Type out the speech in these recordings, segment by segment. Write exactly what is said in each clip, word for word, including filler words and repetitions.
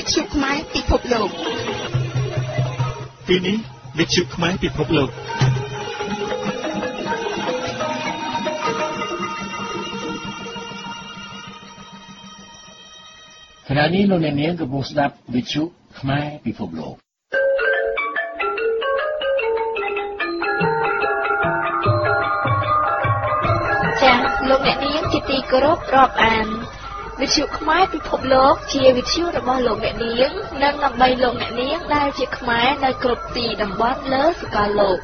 ទ្យុខ្មែរពិភពលោកពេលនេះវិទ្យុខ្មែរពិភពលោកខណៈនេះលោកអ្នកនាងកំពុងស្ដាប់វិទ្យុខ្មែរពិភពលោកចា៎លោកអ្នកនាងជាទីគោរពរាប់អានវិទ្យុខ្មែរពិភពលោកជាវិទ្យុរបស់លោកអ្នកនាងនិងដើម្បីលោកអ្នកនាងដែលជាខ្មែរនៅគ្រប់ទីតំបន់លើសកលលោក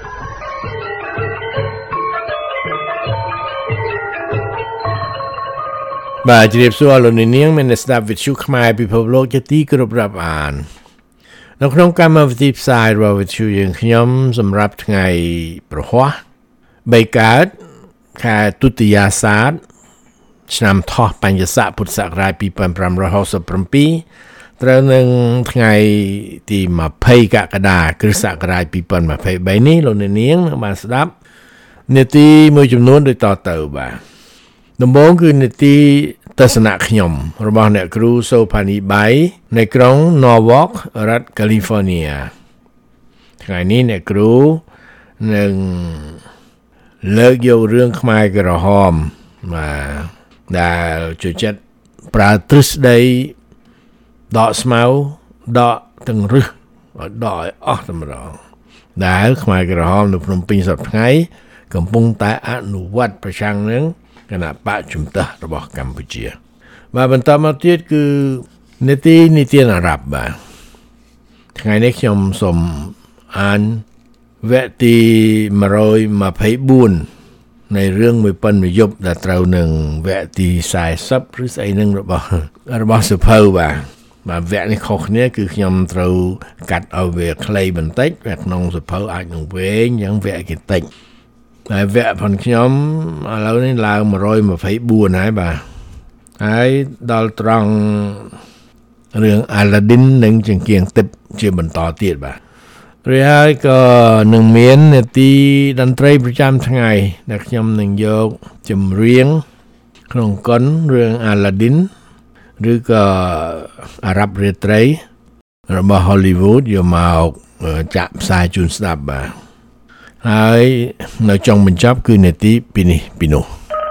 បាទជម្រាបសួរលោកអ្នកនាងមានស្ដាប់វិទ្យុខ្មែរពិភពលោកជាទីគោរពរាប់អាននៅក្នុងកម្មវិធីផ្សាយរបស់វិទ្យុយើងខ្ញុំសម្រាប់ថ្ងៃប្រហ័សបីកើតខែទុតិយាសាទឆ្នាំថោះបញ្ញស័កពុទ្ធសករាជពីរពាន់ប្រាំរយហកសិបប្រាំពីរត្រូវនឹងថ្ងៃទីម្ភៃកក្កដាគ្រិស្តសករាជពីរពាន់ម្ភៃបីនេះលោកអ្នកនាងបានស្ដាប់នាទីមួយចំនួនដូចតទៅបាទដំបូងគឺនាទីទស្សនៈខ្ញុំរបស់អ្នកគ្រូសូផានីបៃនៅក្រុង Norwalk រដ្ឋ California ថ្ងៃនេះអ្នកគ្រូនឹងលើកយករឿងខ្មែរក្រហមបាទដែលជួយចិត្តប្រើទ្រឹស្ដីដកស្មៅដកទាំងរឹសដកឲ្យអស់តែម្ដងដែលខ្មែរក្រហមនៅភ្នំពេញសប្តាហ៍ថ្ងៃកំពុងតែអនុវត្តប្រឆាំងនឹងគណៈបកជំទាស់របស់កម្ពុជាបាទបន្តមកទៀតគឺនីតិនីតិអារ៉ាប់បាទថ្ងៃនេះខ្ញុំសូមអានវគ្គទីមួយរយម្ភៃបួននៃរឿងមួយប៉ុនមួយយប់ដែលត្រូវនឹងវគ្គទីសែសិបឬស្អីនឹងរបស់របស់សុភៅបាទបាទវគ្គនេះខុសគ្នាគឺខ្ញុំត្រូវកាត់ឲ្យវាខ្លីបន្តិចវគ្គក្នុងសុភៅអាចនឹងវែងយ៉ាងវគ្គគេតិចតែវគ្គផងខ្ញុំឥឡូវនេះឡើងមួយរយម្ភៃបួនហើយបាទហើយដល់ត្រង់រឿងអាឡាឌីននិងចង្គៀងទិព្វជាបន្តទៀតបាទrồiហើយក៏នឹងមាននាទីតន្ត្រីប្រចាំថ្ងៃដែលខ្ញុំនឹងយកចម្រៀងក្នុងកុនរឿងអាឡាឌីនឬក៏អារ៉ាប់រាត្រីរបស់ Hollywood យកមកចាក់ផ្សាយជូនស្ដាប់បាទហើយនៅចុងបញ្ចប់គឺនាទីពីនេះពីនោះ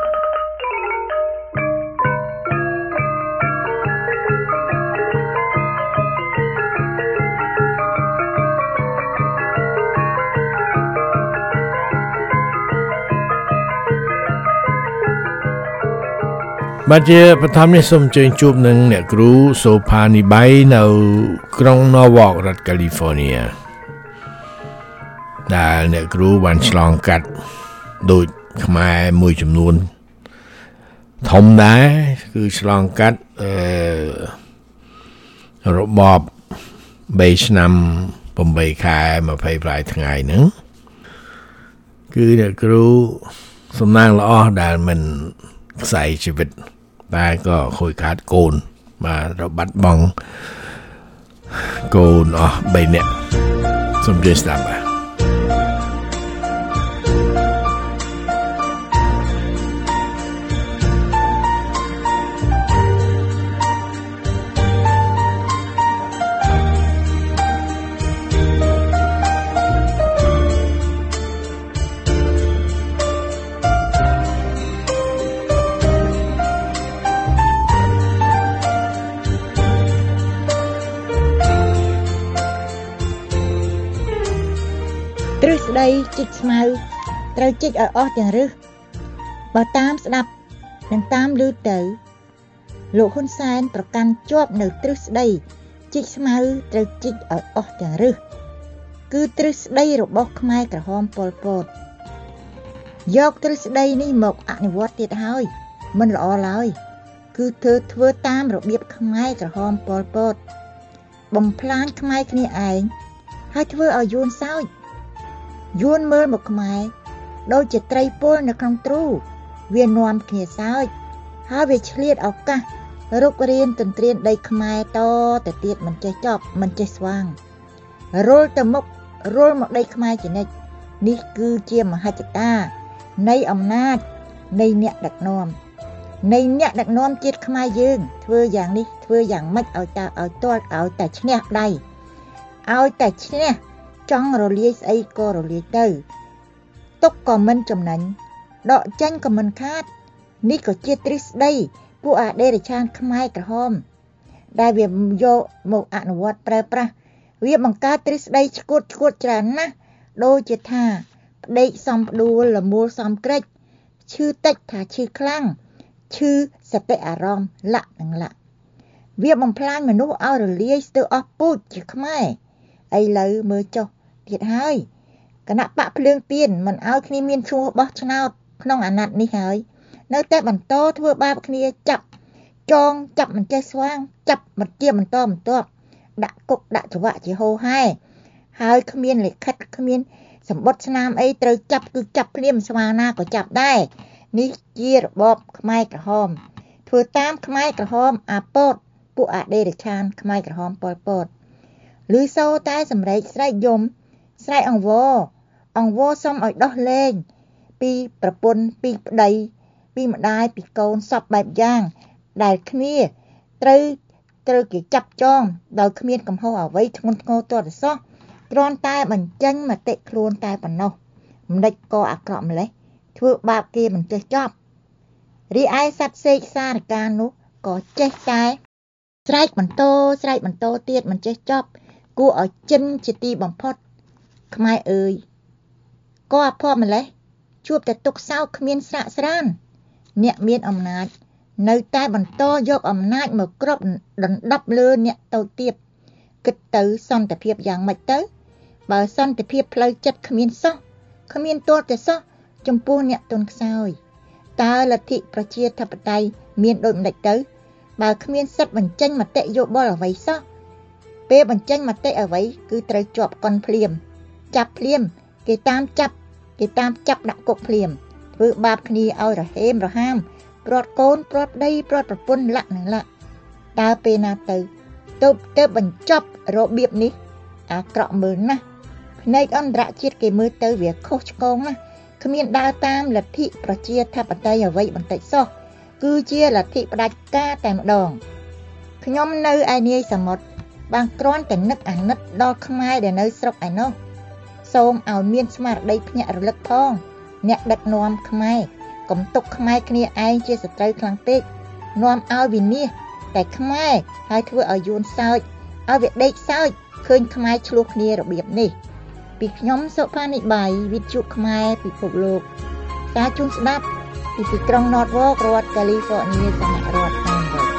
បាទជាបឋមនេះសូមអញ្ជើញជួបនឹងអ្នកគ្រូសូផានីបៃនៅក្រុង Norwalk រដ្ឋ California ដែលអ្នកគ្រូបានឆ្លងកាត់ដូចខ្មែរមួយចំនួនធំដែរគឺឆ្លងកាត់អឺរបបបីឆ្នាំប្រាំខែម្ភៃប្រាយថ្ងៃហ្នឹងគឺអ្នកគ្រូសំណាងល្អដែលមិនខ្សែជីវិតតែក៏ខូចខាតកូនបាទរបាត់បង់កូនអស់បីនាក់សូមជឿស្ដាប់បាទជីកស្មៅត្រូវជីកឲ្យអស់ទាំងរឹសបើតាមស្ដាប់និងតាមឮទៅលោកហ៊ុនសែនប្រកាន់ជាប់នៅទ្រឹស្ដីជីកស្មៅត្រូវជីកឲ្យអស់ទាំងរឹសគឺទ្រឹស្ដីរបស់ខ្មែរក្រហមប៉ុលពតយកទ្រឹស្ដីនេះមកអនុវត្តទៀតហើយមិនល្អឡើយគឺធ្វើធ្វើតាមរបៀបខ្មែរក្រហមប៉ុលពតបំផ្លាញខ្មែរគ្នាឯងហើយធ្វើឲ្យយួនសោចយួនមើលមកខ្មែរដូចជាត្រីពលនៅក្នុងទ្រូវានាំគ្នាសើចហើយវាឆ្លៀតឱកាសរុករៀនទន្ទ្រានដីខ្មែរតទៅទៀតមិនចេះចប់មិនចេះស្វាងរុលទៅមុខរុលមកដីខ្មែរជានិច្ចនេះគឺជាមហិច្ឆតានៃអំណាចនៃអ្នកដឹកនាំនៃអ្នកដឹកនាំជាតិខ្មែរយើងធ្វើយ៉ាងនេះធ្វើយ៉ាងម៉េចឲ្យតើឲ្យទាល់ឲ្យតែឈ្នះដៃឲ្យតែឈ្នះចង់រលាយស្អីក៏រលាយទៅទុកក៏មិនចំណេញដកចេញក៏មិនខាតនេះក៏ជាទ្រឹស្ដីពួកអដិរឆានខ្មែរក្រហមដែលវាយកមកអនុវត្តប្រើប្រាស់វាបង្កើតទ្រឹស្ដីឈួតឈួតច្រើនណាស់ដូចជាថាផ្ដេកសំផ្ដួលលមូលសំក្រិចឈឺតិចថាឈឺខ្លាំងឈឺសតិអារម្មណ៍លក្ខនឹងលក្ខវាបំផ្លាញមនុស្សឲ្យរលាយស្ទើរអស់ពូជជាខ្មែរឥឡូវមើលចុះទៀតហើយគណៈបកភ្លើងទៀនមិនឲ្យគ្នាមានឈ្មោះបោះឆ្នោតក្នុងអាណត្តិនេះហើយនៅតែបន្តធ្វើបាបគ្នាចាប់ចងចាប់មិនចេះស្វាងចាប់មិនជាបន្តបន្ទាប់ដាក់គុកដាក់ច្រវាក់ជាហូរហែហើយគ្មានលិខិតគ្មានសម្បត្តិស្នាមអីត្រូវចាប់គឺចាប់ភ្លាមស្វាណាក៏ចាប់ដែរនេះជារបបខ្មែរក្រហមធ្វើតាមខ្មែរក្រហមអាពតពួកអដិរឆានខ្មែរក្រហមប៉ុលពតឬសូតែសម្រែកស្រែកយំស្រែកអង្វរអង្វរសុំឲ្យដោះលែងពីប្រពន្ធពីប្តីពីម្ដាយពីកូនសពបែបយ៉ាងដែលគ្នាត្រូវត្រូវគេចាប់ចងដោយគ្មានកំហុសអ្វីធ្ងន់ធ្ងរទាល់តែសោះគ្រាន់តែបញ្ចេញមតិខ្លួនតែប៉ុណ្ណោះមិនដេចក៏អាក្រក់ម្លេះធ្វើបាបគេមិនចេះចប់រីឯសត្វសេកសារកានោះក៏ចេះតែស្រែកបន្តស្រែកបន្តទៀតមិនចេះចប់គួរឲ្យចិនជាទីបំផុតខ្មែរអើយក៏អភ័ព្វម្លេះជួបតែទុកសោកគ្មានស្រាកស្រានអ្នកមានអំណាចនៅតែបន្តយកអំណាចមកគ្របដណ្ដប់លើអ្នកតូចទៀតគិតទៅសន្តិភាពយ៉ាងម៉េចទៅបើសន្តិភាពផ្លូវចិត្តគ្មានសោះគ្មានទាល់តែសោះចំពោះអ្នកទុនខ្សោយតើលទ្ធិប្រជាធិបតេយ្យមានដូចម្ដេចទៅបើគ្មានសិទ្ធិបញ្ចេញមតិយោបល់អ្វីសោះពេលបញ្ចេញមតិអ្វីគឺត្រូវជាប់កុនភ្លាមចាប់ភ្លាមគេតាមចាប់គេតាមចាប់ដាក់គុកភ្លាមធ្វើបាបគ្នាឲ្យរហេមរហាមព្រាត់កូនព្រាត់ដីព្រាត់ប្រពន្ធលក្ខនឹងលក្ខតើពេលណាទៅទៅទៅបញ្ចប់របៀបនេះអាក្រក់មើលណាស់ភ្នែកអន្តរជាតិគេមើលទៅវាខុសឆ្គងណាស់គ្មានដើរតាមលទ្ធិប្រជាធិបតេយ្យអ្វីបន្តិចសោះគឺជាលទ្ធិផ្ដាច់ការតែម្ដងខ្ញុំនៅឯនាយសមុទ្របានគ្រាន់តែនឹកអាណិតដល់ខ្មែរដែលនៅស្រុកឯនោះសូមឲ្យមានស្មារតីភ្ញាក់រលឹកផងអ្នកដឹកនាំខ្មែរកុំទុកខ្មែរគ្នាឯងជាសត្រូវខ្លាំងពេកនាំឲ្យវិនាសតែខ្មែរហើយធ្វើឲ្យយួនសើចឲ្យវាដេកសើចឃើញខ្មែរឆ្លោះគ្នារបៀបនេះពីខ្ញុំសុផានិបាយវិទ្យុខ្មែរពិភពលោកការជូនស្ដាប់ពីទីក្រុង Norfolk រដ្ឋ California សហរដ្ឋអាមេរិក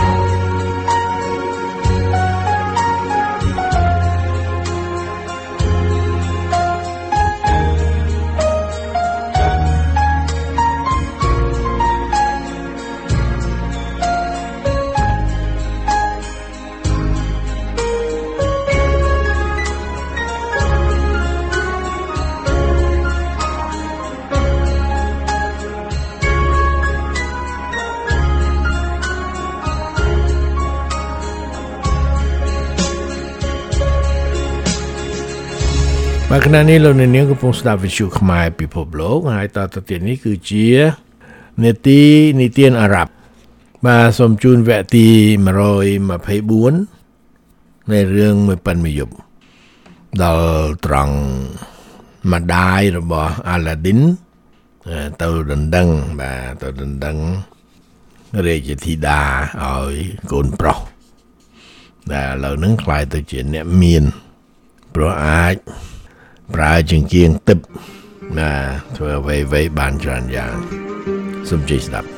បាទខណៈនេះលោកអ្នកនាងកំពុងស្ដាប់វិទ្យុខ្មែរពិភពលោកហើយតទៅទៀតនេះគឺជានេតិនីតិអារ៉ាប់បាទសូមជូនវគ្គទីone twenty-fourនៃរឿងមួយប៉ិនមួយយប់ដល់ត្រង់ម្ដាយរបស់អាឡាឌីនទៅដណ្ដឹងបាទទៅដណ្ដឹងរាជធីតាឲ្យកូនប្រុសដែលឥឡូវហ្នឹងខ្លាយទៅជាអ្នកមានព្រោះអាចប្រើជាងគៀងទឹកណាធ្វើអ្វីៗបានច្រើនយ៉ាងសូមជ័យស្ដាប់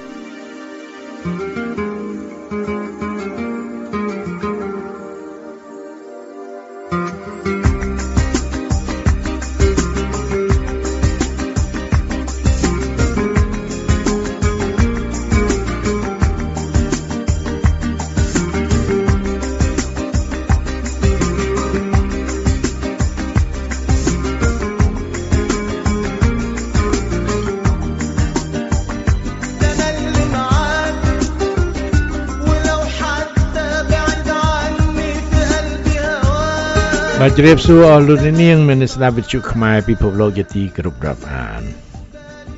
បាទជ្រាបសួរអស់លោកអ្នកនាងមានស្ដាប់វិទ្យុខ្មែរពិភពលោកជាទីគោរពរាប់អាន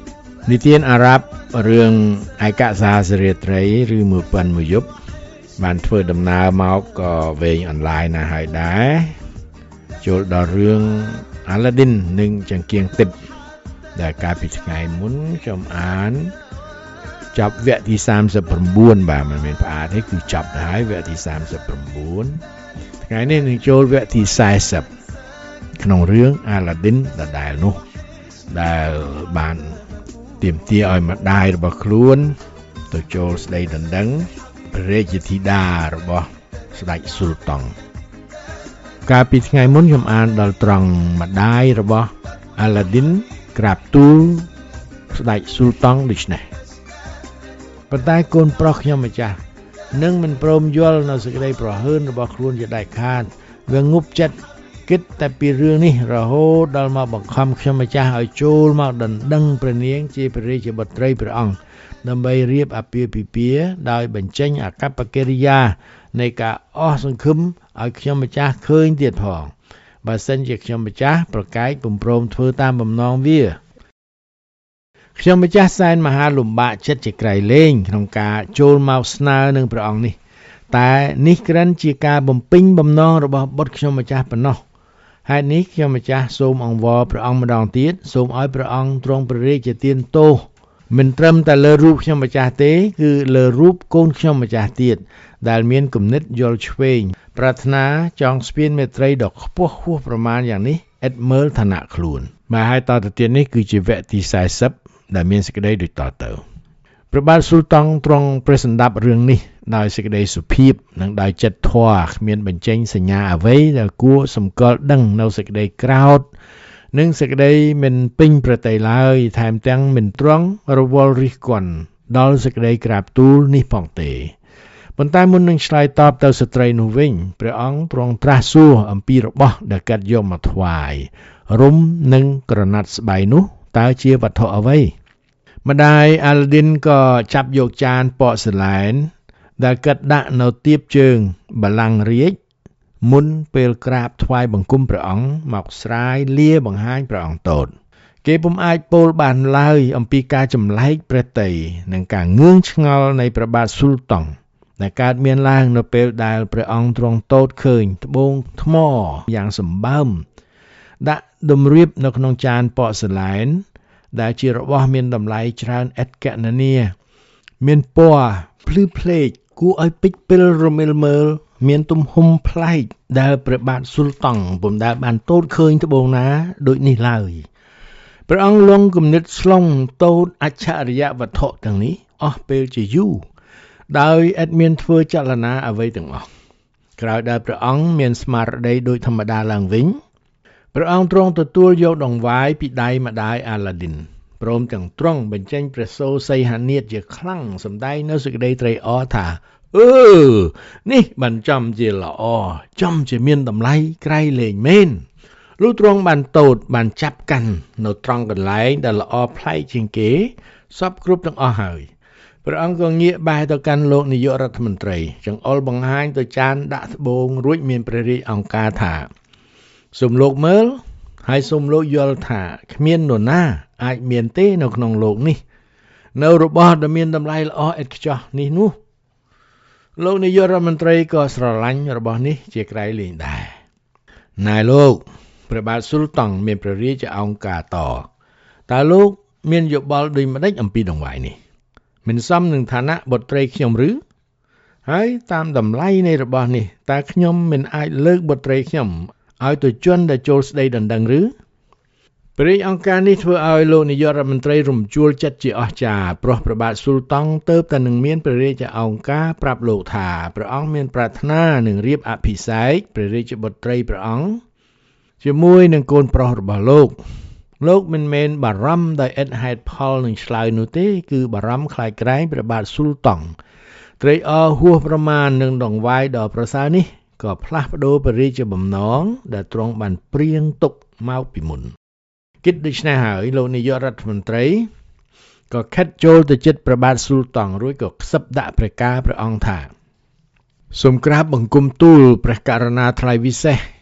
និទានអារ៉ាប់រឿងឯកសារសេរីត្រីឬមើលប៉ិនមួយយប់បានធ្វើដំណើរមកក៏វែងអនឡាញណាស់ហើយដែរចូលដល់រឿងអាឡាឌីននិងចង្គៀងទិព្វដែលកាលពីថ្ងៃមុនខ្ញុំអានចប់វគ្គទីសាមសិប៩បាទមិនមែនផ្អាកទេគឺចប់ហើយវគ្គទីសាមសិប៩ថ្ងៃនេះនឹងចូលវគ្គទីសែសិបក្នុងរឿងអាឡាឌីនដដែលនោះដែលបានទាមទារឲ្យម្ដាយរបស់ខ្លួនទៅចូលស្ដីដណ្ដឹងព្រះរាជធីតារបស់ស្ដេចស៊ុលតង់កាលពីថ្ងៃមុនខ្ញុំអានដល់ត្រង់ម្ដាយរបស់អាឡាឌីនក្រាបទូលស្ដេចស៊ុលតង់ដូចនេះប៉ុន្តែកូនប្រុសខ្ញុំម្ចាស់នឹងមិនព្រមយល់នៅសេចក្តីប្រហើនរបស់ខ្លួនជាដាច់ខាតវាងប់ចិត្តគិតតែពីរឿងនេះរហូតដល់មកបង្ខំខ្ញុំម្ចាស់ឲ្យចូលមកដណ្ដឹងព្រះនាងជាព្រះរាជបុត្រីព្រះអង្គដើម្បីរៀបអាពាហ៍ពិពាហ៍ដោយបញ្ចេញអាកប្បកិរិយានៃការអស់សង្ឃឹមឲ្យខ្ញុំម្ចាស់ឃើញទៀតផងបើសិនជាខ្ញុំម្ចាស់ប្រកែកពុំព្រមធ្វើតាមបំណងវាខ្ញុំម្ចាស់សែនមហាលំបាកចិត្តជាក្រៃលែងក្នុងការចូលមកស្នើនឹងព្រះអង្គនេះតែនេះគ្រាន់ជាការបំពេញបំណងរបស់បុត្រខ្ញុំម្ចាស់ប៉ុណ្ណោះហេតុនេះខ្ញុំម្ចាស់សូមអង្វរព្រះអង្គម្ដងទៀតសូមឲ្យព្រះអង្គទ្រង់ព្រះរាជទានទោសមិនត្រឹមតែលើរូបខ្ញុំម្ចាស់ទេគឺលើរូបកូនខ្ញុំម្ចាស់ទៀតដែលមានគំនិតយល់ឆ្វេងប្រាថ្នាចង់ស្ពានមេត្រីដ៏ខ្ពស់ហួសប្រមាណយ៉ាងនេះឥតមើលឋានៈខ្លួនមកហើយតទៅទៀតនេះគឺជាវគ្គទីសែសិបដែលមានសេចក្តីដូចតទៅព្រះបាទស៊ុលតង់ទ្រង់ព្រះសម្ដាប់រឿងនេះដោយសេចក្តីសុភាពនិងដោយចិត្តធម៌គ្មានបញ្ចេញសញ្ញាអ្វីដែលគួរសម្គាល់ដឹងនៅសេចក្តីក្រោធនិងសេចក្តីមិនពេញប្រតិឡើយថែមទាំងមិនទ្រង់រវល់រិះគន់ដល់សេចក្តីក្រាបទូលនេះផងទេប៉ុន្តែមុននឹងឆ្លើយតបទៅស្ត្រីនោះវិញព្រះអង្គទ្រង់ត្រាស់សួរអំពីរបស់ដែលកាត់យកមកថ្វាយរុំនិងក្រណាត់ស្បៃនោះតើជាវត្ថុអ្វីម្ដាយអាឡាឌីនក៏ចាប់យកចានប៉កសឡែនដែលកាត់ដាក់នៅទៀបជើងបល្ល័ង្ករាជមុនពេលក្រាបថ្វាយបង្គំព្រះអង្គមកស្រាយលាបង្ហាញព្រះអង្គតូចគេពុំអាចពោលបានឡើយអំពីការចម្លែកព្រះទ័យនិងការងឿងឆ្ងល់នៃព្រះបាទស៊ុលតង់ដែលកើតមានឡើងនៅពេលដែលព្រះអង្គទ្រង់តូចឃើញត្បូងថ្មយ៉ាងសម្បើមដាក់តម្រៀបនៅក្នុងចានប៉កសឡែនដែលជារបស់មានតម្លៃច្រើនឥតកណនាមានពណ៌ភ្លឺភ្លេកគួរឲ្យពេចពិលរមិលមើលមានទំហំប្លែកដែលព្រះបាទស៊ុលតង់ពុំដែលបានតូចឃើញត្បូងណាដូចនេះឡើយព្រះអង្គលងគំនិតស្លុងតូចអច្ឆរិយវត្ថុទាំងនេះអស់ពេលជាយូរដោយឥតមានធ្វើចលនាអ្វីទាំងអស់ក្រោយដែលព្រះអង្គមានស្មារតីដូចធម្មតាឡើងវិញព្រះអង្គទ្រង់ទទួលយកដង្វាយពីដៃម្ដាយអាឡាឌីនព្រមទាំងទ្រង់បញ្ចេញព្រះសូរសីហនាថជាខ្លាំងសម្ដែងនៅសេចក្តីត្រេកអរថាអឺនេះបានចំជាល្អចំជាមានតម្លៃក្រៃលែងមែនលុះទ្រង់បានតូចបានចាប់កាន់នៅត្រង់កន្លែងដែលល្អប្លែកជាងគេសពគ្រប់ទាំងអស់ហើយព្រះអង្គក៏ងាកបែរទៅកាន់លោកនាយករដ្ឋមន្ត្រីចង្អុលបង្ហាញទៅចានដាក់ត្បូងរួចមានព្រះរាជអង្ការថាសូមលោកមើលហើយសូមលោកយល់ថាគ្មាននរណាអាចមានទេនៅក្នុងលោកនេះនៅរបស់ដែលមានតម្លៃល្អឥតខ្ចោះនេះនោះលោកនាយករដ្ឋមន្ត្រីក៏ស្រឡាញ់របស់នេះជាក្រៃលែងដែរណែលោកព្រះបាទស៊ុលតង់មានព្រះរាជអង្ការតតើលោកមានយោបល់ដូចម្ដេចអំពីដង្វាយនេះមិនសមនឹងឋានៈបុត្រីខ្ញុំឬហើយតាមតម្លៃនៃរបស់នេះតើខ្ញុំមិនអាចលើកបុត្រីខ្ញុំឲ្យទៅជន់ដែលចូលស្ដីដណ្ដឹងឬព្រះរាជអង្ការនេះធ្វើឲ្យលោកនាយករដ្ឋមន្ត្រីរំជួលចិត្តជាអស្ចារ្យព្រោះព្រះបាទស៊ុលតង់ទៅតែនឹងមានព្រះរាជអង្ការប្រាប់លោកថាព្រះអង្គមានប្រាថ្នានឹងរៀបអភិសេកព្រះរាជបុត្រីព្រះអង្គជាមួយនឹងកូនប្រុសរបស់លោកលោកមិនមែនបារម្ភដោយឥតហេតុផលនឹងឆ្លើយនោះទេគឺបារម្ភខ្លាចក្រែងព្រះបាទស៊ុលតង់ត្រេកអរហួសប្រមាណនឹងដង្វាយដ៏ប្រសើរនេះក៏ផ្លាស់ប្ដូរព្រះរាជបំណងដែលទ្រង់បានព្រៀងទុកមកពីមុនគិតដូច្នេះហើយលោកនាយករដ្ឋមន្ត្រីក៏ខិតចូលទៅជិតព្រះបាទស៊ុលតង់រួចក៏ខ្សឹបដាក់ព្រះការព្រះអង្គថាសូមក្រាបបង្គំទូលព្រះករុណាថ្លៃវិសេស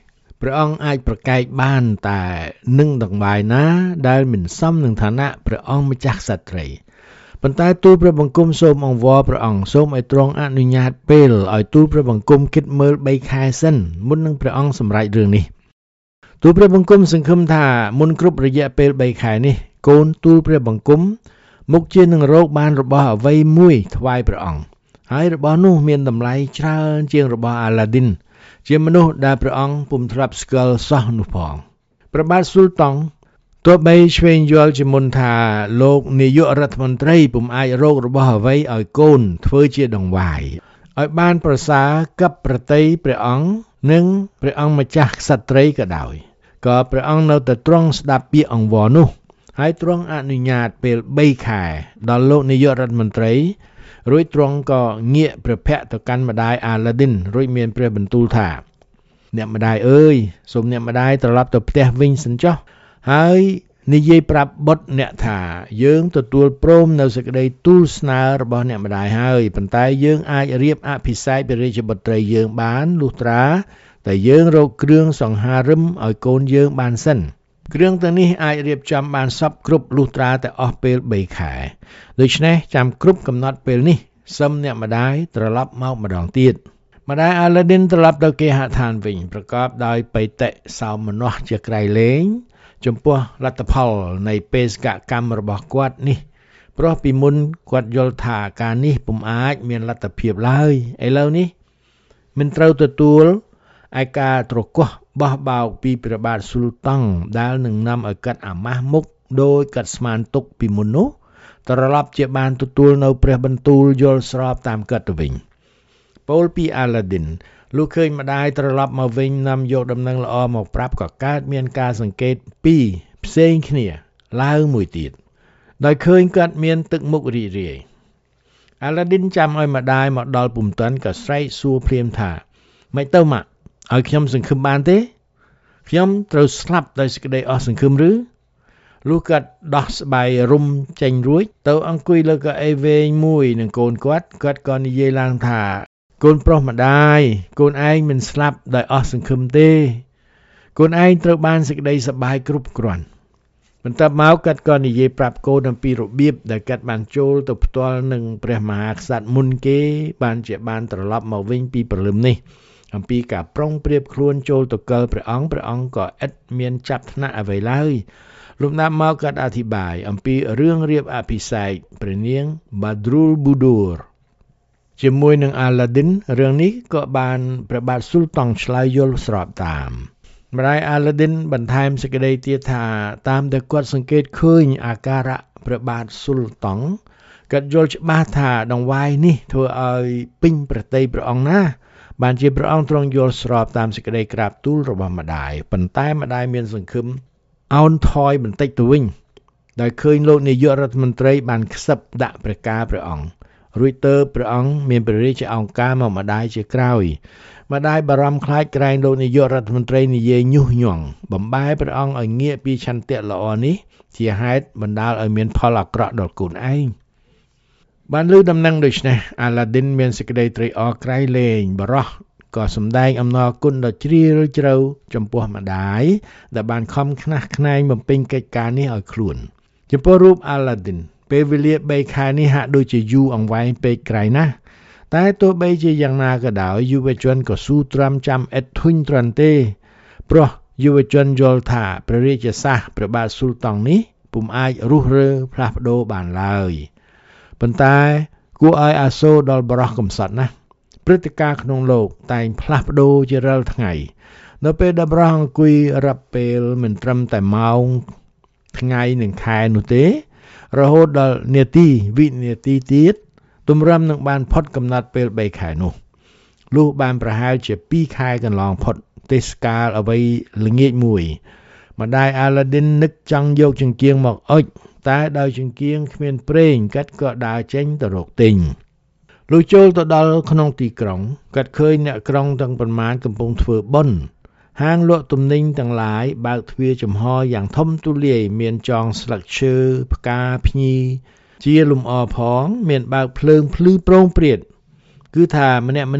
ព្រះអង្គអាចប្រកែកបានតែនឹងដង្វាយណាដែលមិនសមនឹងឋានៈព្រះអង្គម្ចាស់ក្សត្រីប៉ុន្តែទូលព្រះបង្គំសូមអង្វរព្រះអង្គសូមឲ្យទ្រង់អនុញ្ញាតពេលឲ្យទូលព្រះបង្គំគិតមើលបីខែសិនមុននឹងព្រះអង្គសម្រេចរឿងនេះទូលព្រះបង្គំសង្ឃឹមថាមុនគ្រប់រយៈពេលបីខែនេះកូនទូលព្រះបង្គំមុខជានឹងរកបានរបស់អ្វីមួយថ្វាយព្រះអង្គហើយរបស់នោះមានតម្លៃច្រើនជាងរបស់អាឡាឌីនជាមនុស្សដែលព្រះអង្គពុំធ្លាប់ស្គាល់សោះនោះផងព្រះបាទស៊ុលតង់ទោះបីឆ្វេងយល់ជាមុនថាលោកនាយករដ្ឋមន្ត្រីពុំអាចរករបស់អ្វីឲ្យកូនធ្វើជាដង្វាយឲ្យបានប្រសើរកັບប្រតិព្រះអង្គនិងព្រះអង្គម្ចាស់ក្សត្រីក៏ដោយក៏ព្រះអង្គនៅតែទ្រង់ស្ដាប់ពាក្យអង្វរនោះហើយទ្រង់អនុញ្ញាតពេលបីខែដល់លោកនាយករដ្ឋមន្ត្រីរួចទ្រង់ក៏ងាកព្រះភ័ក្ត្រទៅកាន់ម្ដាយអាឡាឌីនរួចមានព្រះបន្ទូលថាអ្នកម្ដាយអើយសូមអ្នកម្ដាយត្រឡប់ទៅផ្ទះវិញសិនចុះហើយនិយាយប្រាប់បុត្រអ្នកថាយើងទទួលព្រមនៅសេចក្តីទូលស្នើរបស់អ្នកម្ដាយហើយប៉ុន្តែយើងអាចរៀបអភិសេកព្រះរាជបុត្រីយើងបានលុះត្រាតែយើងរកគ្រឿងសង្ហារិមឲ្យកូនយើងបានសិនគ្រឿងទាំងនេះអាចរៀបចំបានសពគ្រប់លុះត្រាតែអស់ពេលបីខែដូច្នេះចាំគ្រប់កំណត់ពេលនេះសឹមអ្នកម្ដាយត្រឡប់មកម្ដងទៀតម្ដាយអាឡាឌីនត្រឡប់ទៅគេហដ្ឋានវិញប្រកបដោយបិតិសោមនស្សជាក្រៃលែងចំពោះលទ្ធផលនៃបេសកកម្មរបស់គាត់នេះព្រោះពីមុនគាត់យល់ថាការនេះពុំអាចមានលទ្ធភាពឡើយឥឡូវនេះមិនត្រូវទទួលឯការត្រកោះបោះបោកពីព្រះបាទស៊ុលតង់ដែលនឹងនាំឲ្យកាត់អាម៉ាស់មុខដោយកាត់ស្មានទុកពីមុននោះត្រឡប់ជាបានទទួលនៅព្រះបន្ទូលយល់ស្របតាមកាត់ទៅវិញពោលពីអាឡាឌីនលុះឃើញម្ដាយត្រឡប់មកវិញនាំយកដំណឹងល្អមកប្រាប់ក៏កើតមានការសង្កេតពីរផ្សេងគ្នាឡើងមួយទៀតដោយឃើញគាត់មានទឹកមុខរីករាយអាឡាឌីនចាំឲ្យម្ដាយមកដល់ពុំទាន់ក៏ស្រែកសួរភ្លាមថាមិនទៅម៉ាក់ឲ្យខ្ញុំសង្ឃឹមបានទេខ្ញុំត្រូវស្លាប់ដោយសេចក្តីអស់សង្ឃឹមឬលុះគាត់ដោះស្បៃរុំចេញរួចទៅអង្គុយលើកៅអីវែងមួយនឹងកូនគាត់គាត់ក៏និយាយឡើងថាកូនប្រុសម្ដាយកូនឯងមិនស្លាប់ដោយអស់សង្ឃឹមទេកូនឯងត្រូវបានសេចក្តីសប្បាយគ្រប់គ្រាន់បន្ទាប់មកគាត់ក៏និយាយប្រាប់កូនអំពីរបៀបដែលគាត់បានចូលទៅផ្ទាល់នឹងព្រះមហាក្សត្រមុនគេបានជាបានត្រឡប់មកវិញពីព្រលឹមនេះអំពីការប្រុងប្រៀបខ្លួនចូលទៅកិលព្រះអង្គព្រះអង្គក៏ឥតមានចាប់ថ្នាក់អ្វីឡើយលំដាប់មកគាត់អធិប្បាយអំពីរឿងរៀបអភិសេកព្រះនាងបាឌ្រុលប៊ូឌូរជាមួយនឹងអាឡាឌីនរឿងនេះក៏បានព្រះបាទស៊ុលតង់ឆ្លើយយល់ស្របតាមម្ដាយអាឡាឌីនបន្ថែមសេចក្តីទៀតថាតាមដែលគាត់សង្កេតឃើញអាការៈព្រះបាទស៊ុលតង់គាត់យល់ច្បាស់ថាដង្វាយនេះធ្វើឲ្យពេញប្រតិព្រះអង្គណាបានជាព្រះអង្គទ្រង់យល់ស្របតាមសេចក្តីក្រាបទូលរបស់ម្ដាយប៉ុន្តែម្ដាយមានសង្ឃឹមអោនថយបន្តិចទៅវិញដោយឃើញលោកនាយករដ្ឋមន្ត្រីបានខ្សឹបដាក់ព្រះការព្រះអង្គរួចទៅព្រះអង្គមានព្រះរាជអង្គការមកម្ដាយជាក្រោយម្ដាយបារម្ភខ្លាចក្រែងលោកនាយករដ្ឋមន្ត្រីនិយាយញុះញង់បំបែព្រះអង្គឲ្យងាកពីឆន្ទៈល្អនេះជាហេតុបណ្ដាលឲ្យមានផលអាក្រក់ដល់ខ្លួនឯងបានលើដំណឹងដូច្នេះអាឡាឌីនមានសេចក្តីត្រេកអរក្រៃលែងបរោះក៏សម្ដែងអំណរគុណដ៏ជ្រាលជ្រៅចំពោះម្ដាយដែលបានខំខ្នះខ្នែងបំពេញកិច្ចការនេះឲ្យខ្លួនចំពោះរូបអាឡាឌីនពេលវេលាបីខែនេះហាក់ដូចជាយូរអង្វែងពេកក្រៃណាស់តែទោះបីជាយ៉ាងណាក៏ដោយយុវជនក៏ស៊ូទ្រាំចាំឥតធុញទ្រាន់ទេព្រោះយុវជនយល់ថាព្រះរាជសាសន៍ព្រះបាទស៊ុលតង់នេះពុំអាចរុះរើផ្លាស់ប្ដូរបានឡើយប៉ុន្តែគួរឲ្យអាសូរដល់បរិះកំសត់ណាស់ព្រឹត្តិការណ៍ក្នុងលោកតែងផ្លាស់ប្ដូរជារាល់ថ្ងៃនៅពេលដែលបរិះអង្គុយរាប់ពេលមិនត្រឹមតែម៉ោងថ្ងៃនិងខែនោះទេរហូតដល់នាទីវិនាទីទៀតទម្រាំនឹងបានផុតកំណត់ពេលបីខែនោះលុះបានប្រហែលជាពីរខែកន្លងផុតទេសកាលអ្វីល្ងាចមួយម្ដាយអាឡាឌីននឹកចង់យកចង្កៀងមកអុជតែដោយចង្កៀងគ្មានប្រេងគាត់ក៏ដើរចេញទៅរកទិញលុះចូលទៅដល់ក្នុងទីក្រុងគាត់ឃើញអ្នកក្រុងទាំងប៉ុន្មានកំពុងធ្វើបុណ្យហាងលក់ទំនិញទាំងឡាយបើកទ្វារចំហយ៉ាងធំទូលាយមានចងស្លឹកឈើផ្កាភ្ញីជាលំអផងមានបើកភ្លើងភ្លឺប្រងព្រាតគឺថាម្នាក់ម្នាក់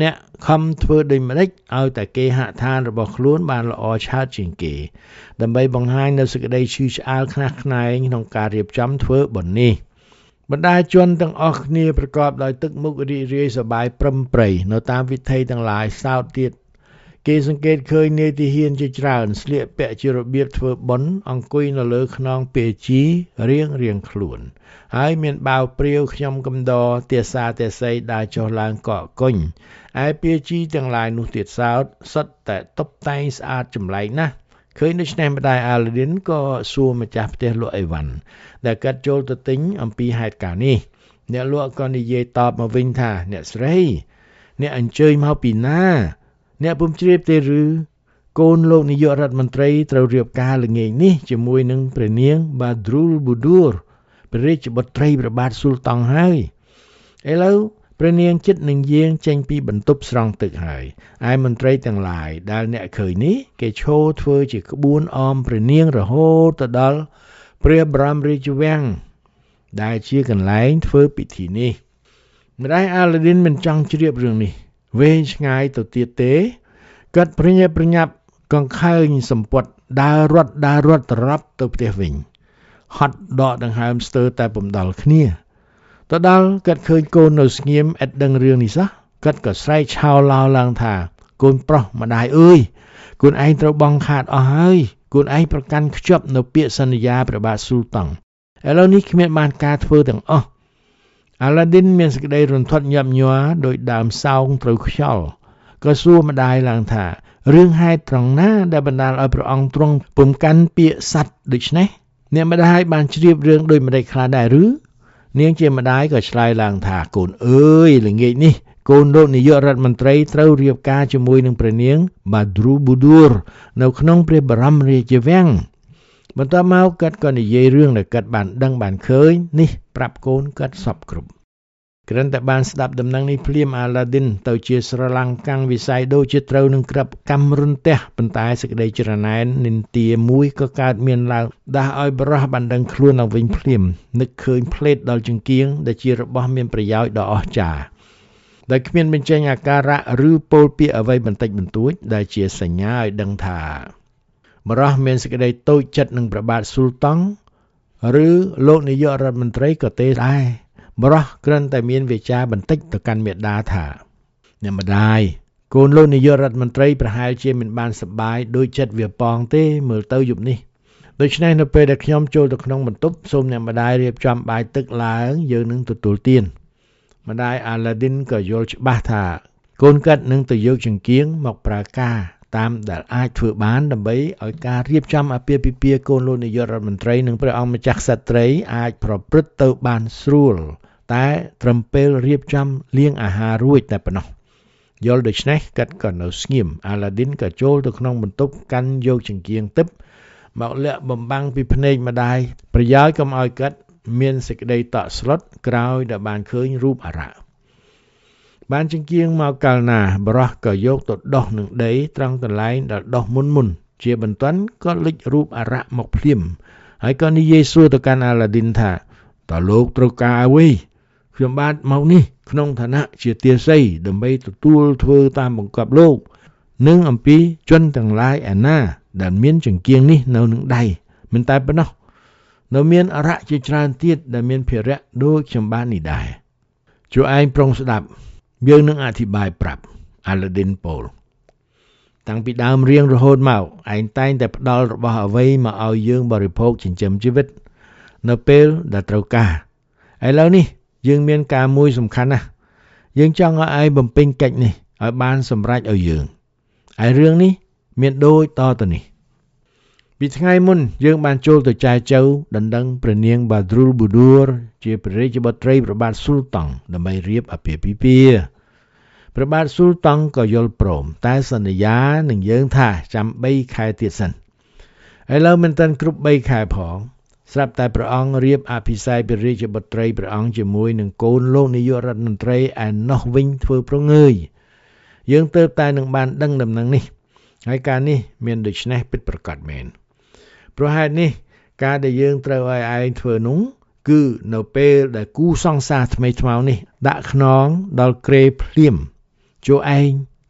ខំធ្វើដូចម្ដេចឲ្យតែគេហាក់ឋានរបស់ខ្លួនបានល្អឆើតជាងគេដើម្បីបង្ហាញនូវសេចក្តីឈឺឆ្អាលខ្នះខ្នែងក្នុងការរៀបចំធ្វើបុណ្យនេះបណ្ដាជនទាំងអស់គ្នាប្រកបដោយទឹកមុខរីករាយសប្បាយព្រឹមព្រៃនៅតាមវិថីទាំងឡាយសោតទៀតគេសង្កេតឃើញនាយទាហានជាច្រើនស្លៀកពាក់ជារបៀបធ្វើបុណ្យអង្គុយនៅលើខ្នងពាជីរៀងរៀងខ្លួនហើយមានបាវព្រាវខ្ញុំកំដរទាសាទាស័យដើរចុះឡើងកកកុញឯពាជីទាំងឡាយនោះទៀតសោតសុទ្ធតែតុបតែងស្អាតចម្លែកណាស់ឃើញដូច្នេះម្ដាយអាឡាឌីនក៏សួរម្ចាស់ផ្ទះលក់អីវ៉ាន់ដែលកាត់ចូលទៅទិញអំពីហេតុការណ៍នេះអ្នកលក់ក៏និយាយតបមកវិញថាអ្នកស្រីអ្នកអញ្ជើញមកពីណាអ្នកពុំជ្រាបទេឬកូនលោកនាយករដ្ឋមន្ត្រីត្រូវរៀបការល្ងាចនេះជាមួយនឹងព្រះនាងបាឌ្រូលប៊ូឌួរព្រះរាជបុត្រីព្រះបាទស៊ុលតង់ហើយឥឡូវព្រះនាងចិត្តនឹងយាងចេញពីបន្ទប់ស្រង់ទឹកហើយឯមន្ត្រីទាំងឡាយដែលអ្នកឃើញនេះគេឈរធ្វើជាក្បួនអមព្រះនាងរហូតទៅដល់ព្រះបរមរាជវាំងដែលជាកន្លែងធ្វើពិធីនេះម្ដាយអាឡាឌីនមិនចង់ជ្រាបរឿងនេះវែងឆ្ងាយទៅទៀតទេគាត់ប្រញាប់ប្រញាប់កង្ខើញសម្ពត់ដើររត់ដើររត់ត្រឡប់ទៅផ្ទះវិញហត់ដកដង្ហើមស្ទើរតែពំដល់គ្នាទៅដល់គាត់ឃើញកូននៅស្ងៀមឥតដឹងរឿងនេះសោះគាត់ក៏ស្រែកឆោឡោឡើងថាកូនប្រុសម្ដាយអើយកូនឯងត្រូវបង់ខាតអស់ហើយកូនឯងប្រកាន់ខ្ជាប់នៅពាក្យសន្យាព្រះបាទស៊ុលតង់ឥឡូវនេះគ្មានបានការធ្វើទាំងអស់អាឡាឌីនមានសេចក្តីរន្ធត់ញាប់ញ័រដោយដើមសោងត្រូវខ្យល់ក៏សួរម្ដាយឡើងថារឿងហេតុត្រង់ណាដែលបណ្ដាលឲ្យព្រះអង្គទ្រង់ពុំកាន់ពាក្យសត្យដូច្នេះអ្នកម្ដាយបានជ្រាបរឿងដូចម្ដេចខ្លះដែរឬនាងជាម្ដាយក៏ឆ្លើយឡើងថាកូនអើយល្ងាចនេះកូនលោកនាយករដ្ឋមន្ត្រីត្រូវរៀបការជាមួយនឹងព្រះនាងបាឌ្រូប៊ូឌួរនៅក្នុងព្រះបរមរាជវាំងបន្ទាប់មកគាត់ក៏និយាយរឿងដែលគាត់បានដឹងបានឃើញនេះប្រាប់កូនគាត់សពគ្រប់គ្រាន់តែបានស្ដាប់ដំណឹងនេះភ្លាមអាឡាឌីនទៅជាស្រឡាំងកាំងវិស័យដូចជាត្រូវនឹងក្របកម្មរុនទះប៉ុន្តែសេចក្តីច្រណែននិន្ទាមួយក៏កើតមានឡើងដាស់ឲ្យបរោះបានដឹងខ្លួនឡើងវិញភ្លាមនឹកឃើញផ្លេតដល់ចង្គៀងដែលជារបស់មានប្រយោជន៍ដ៏អស្ចារ្យដែលគ្មានបញ្ចេញអាការៈឬពោលពាក្យអ្វីបន្តិចបន្តួចដែលជាសញ្ញាឲ្យដឹងថាបរោះមានសេចក្តីតូចចិត្តនឹងព្រះបាទស៊ុលតង់ឬលោកនាយករដ្ឋមន្ត្រីក៏ទេដែរបរោះគ្រាន់តែមានវាចាបន្តិចទៅកាន់មេដាថាអ្នកម្ដាយកូនលោកនាយករដ្ឋមន្ត្រីប្រហែលជាមិនបានសប្បាយដោយចិត្តវាប៉ងទេមើលទៅយប់នេះដូច្នេះនៅពេលដែលខ្ញុំចូលទៅក្នុងបន្ទប់សូមអ្នកម្ដាយរៀបចំបាយទឹកឡើងយើងនឹងទទួលទានម្ដាយអាឡាឌីនក៏យល់ច្បាស់ថាកូនគាត់នឹងទៅយកចង្គៀងមកប្រើការតាមដែលអាចធ្វើបានដើម្បីឲ្យការរៀបចំអាពាហ៍ពិពាហ៍កូនលោកនាយករដ្ឋមន្ត្រីនិងព្រះអង្គម្ចាស់ក្សត្រីអាចប្រព្រឹត្តទៅបានស្រួលតែត្រឹមពេលរៀបចំលាងអាហាររួចតែប៉ុណ្ណោះយល់ដូច្នេះកាត់ក៏នៅស្ងៀមអាឡាឌីនក៏ចូលទៅក្នុងបន្ទប់កាន់យកចង្គៀងទឹកមកលាក់បំបាំងពីភ្នែកម្ដាយប្រយោជន៍កុំឲ្យកាត់មានសេចក្តីតក់ស្លុតក្រោយដែលបានឃើញរូបអារក្សបានចង្គៀងមកកាលណាបរោះក៏យកទៅដោះនឹងដីត្រង់កន្លែងដែលដោះមុនមុនជាបន្ទាន់ក៏លេចរូបអារក្សមកភ្លាមហើយក៏និយាយសួរទៅកាន់អាឡាឌីនថាតើលោកត្រូវការអ្វីខ្ញុំបានមកនេះក្នុងឋានៈជាទាស័យដើម្បីទទួលធ្វើតាមបង្គាប់លោកនិងអំពីជនទាំងឡាយឯណាដែលមានចង្គៀងនេះនៅនឹងដៃមិនតែប៉ុណ្ណោះនៅមានអារក្សជាច្រើនទៀតដែលមានភារៈដូចខ្ញុំបាននេះដែរជួឯងប្រុងស្ដាប់យើងនឹងអធិប្បាយប្រាប់អាឡាឌីនពោលតាំងពីដើមរៀងរហូតមកឯងតែងតែផ្ដល់របស់អ្វីមកឲ្យយើងបរិភោគចិញ្ចឹមជីវិតនៅពេលដែលត្រូវការឥឡូវនេះយើងមានការមួយសំខាន់ណាស់យើងចង់ឲ្យឯងបំពេញកិច្ចនេះឲ្យបានសម្រេចឲ្យយើងឯរឿងនេះមានដូចតទៅនេះពីថ្ងៃមុនយើងបានចូលទៅចែចូវដណ្ដឹងព្រះនាងបាឌ្រូលប៊ូឌួរជាព្រះរាជបុត្រីព្រះបាទស៊ុលតង់ដើម្បីរៀបអាពាហ៍ពិពាហ៍ព្រះបាទស៊ុលតង់ក៏យល់ព្រមតែសន្យានឹងយើងថាចាំបីខែទៀតសិនឥឡូវមិនទាន់គ្រប់បីខែផងស្រាប់តែព្រះអង្គរៀបអភិសេកព្រះរាជបុត្រីព្រះអង្គជាមួយនឹងកូនលោកនាយករដ្ឋមន្ត្រីឯណោះវិញធ្វើប្រងើយយើងទើបតែនឹងបានដឹងដំណឹងនេះហើយការនេះមានដូច្នេះពិតប្រាកដមែនព្រោះហេតុនេះការដែលយើងត្រូវឲ្យឯងធ្វើនោះគឺនៅពេលដែលគូសង្សារថ្មីថ្មោងនេះដាក់ខ្នងដល់ក្រេភ្លាមចូលឯង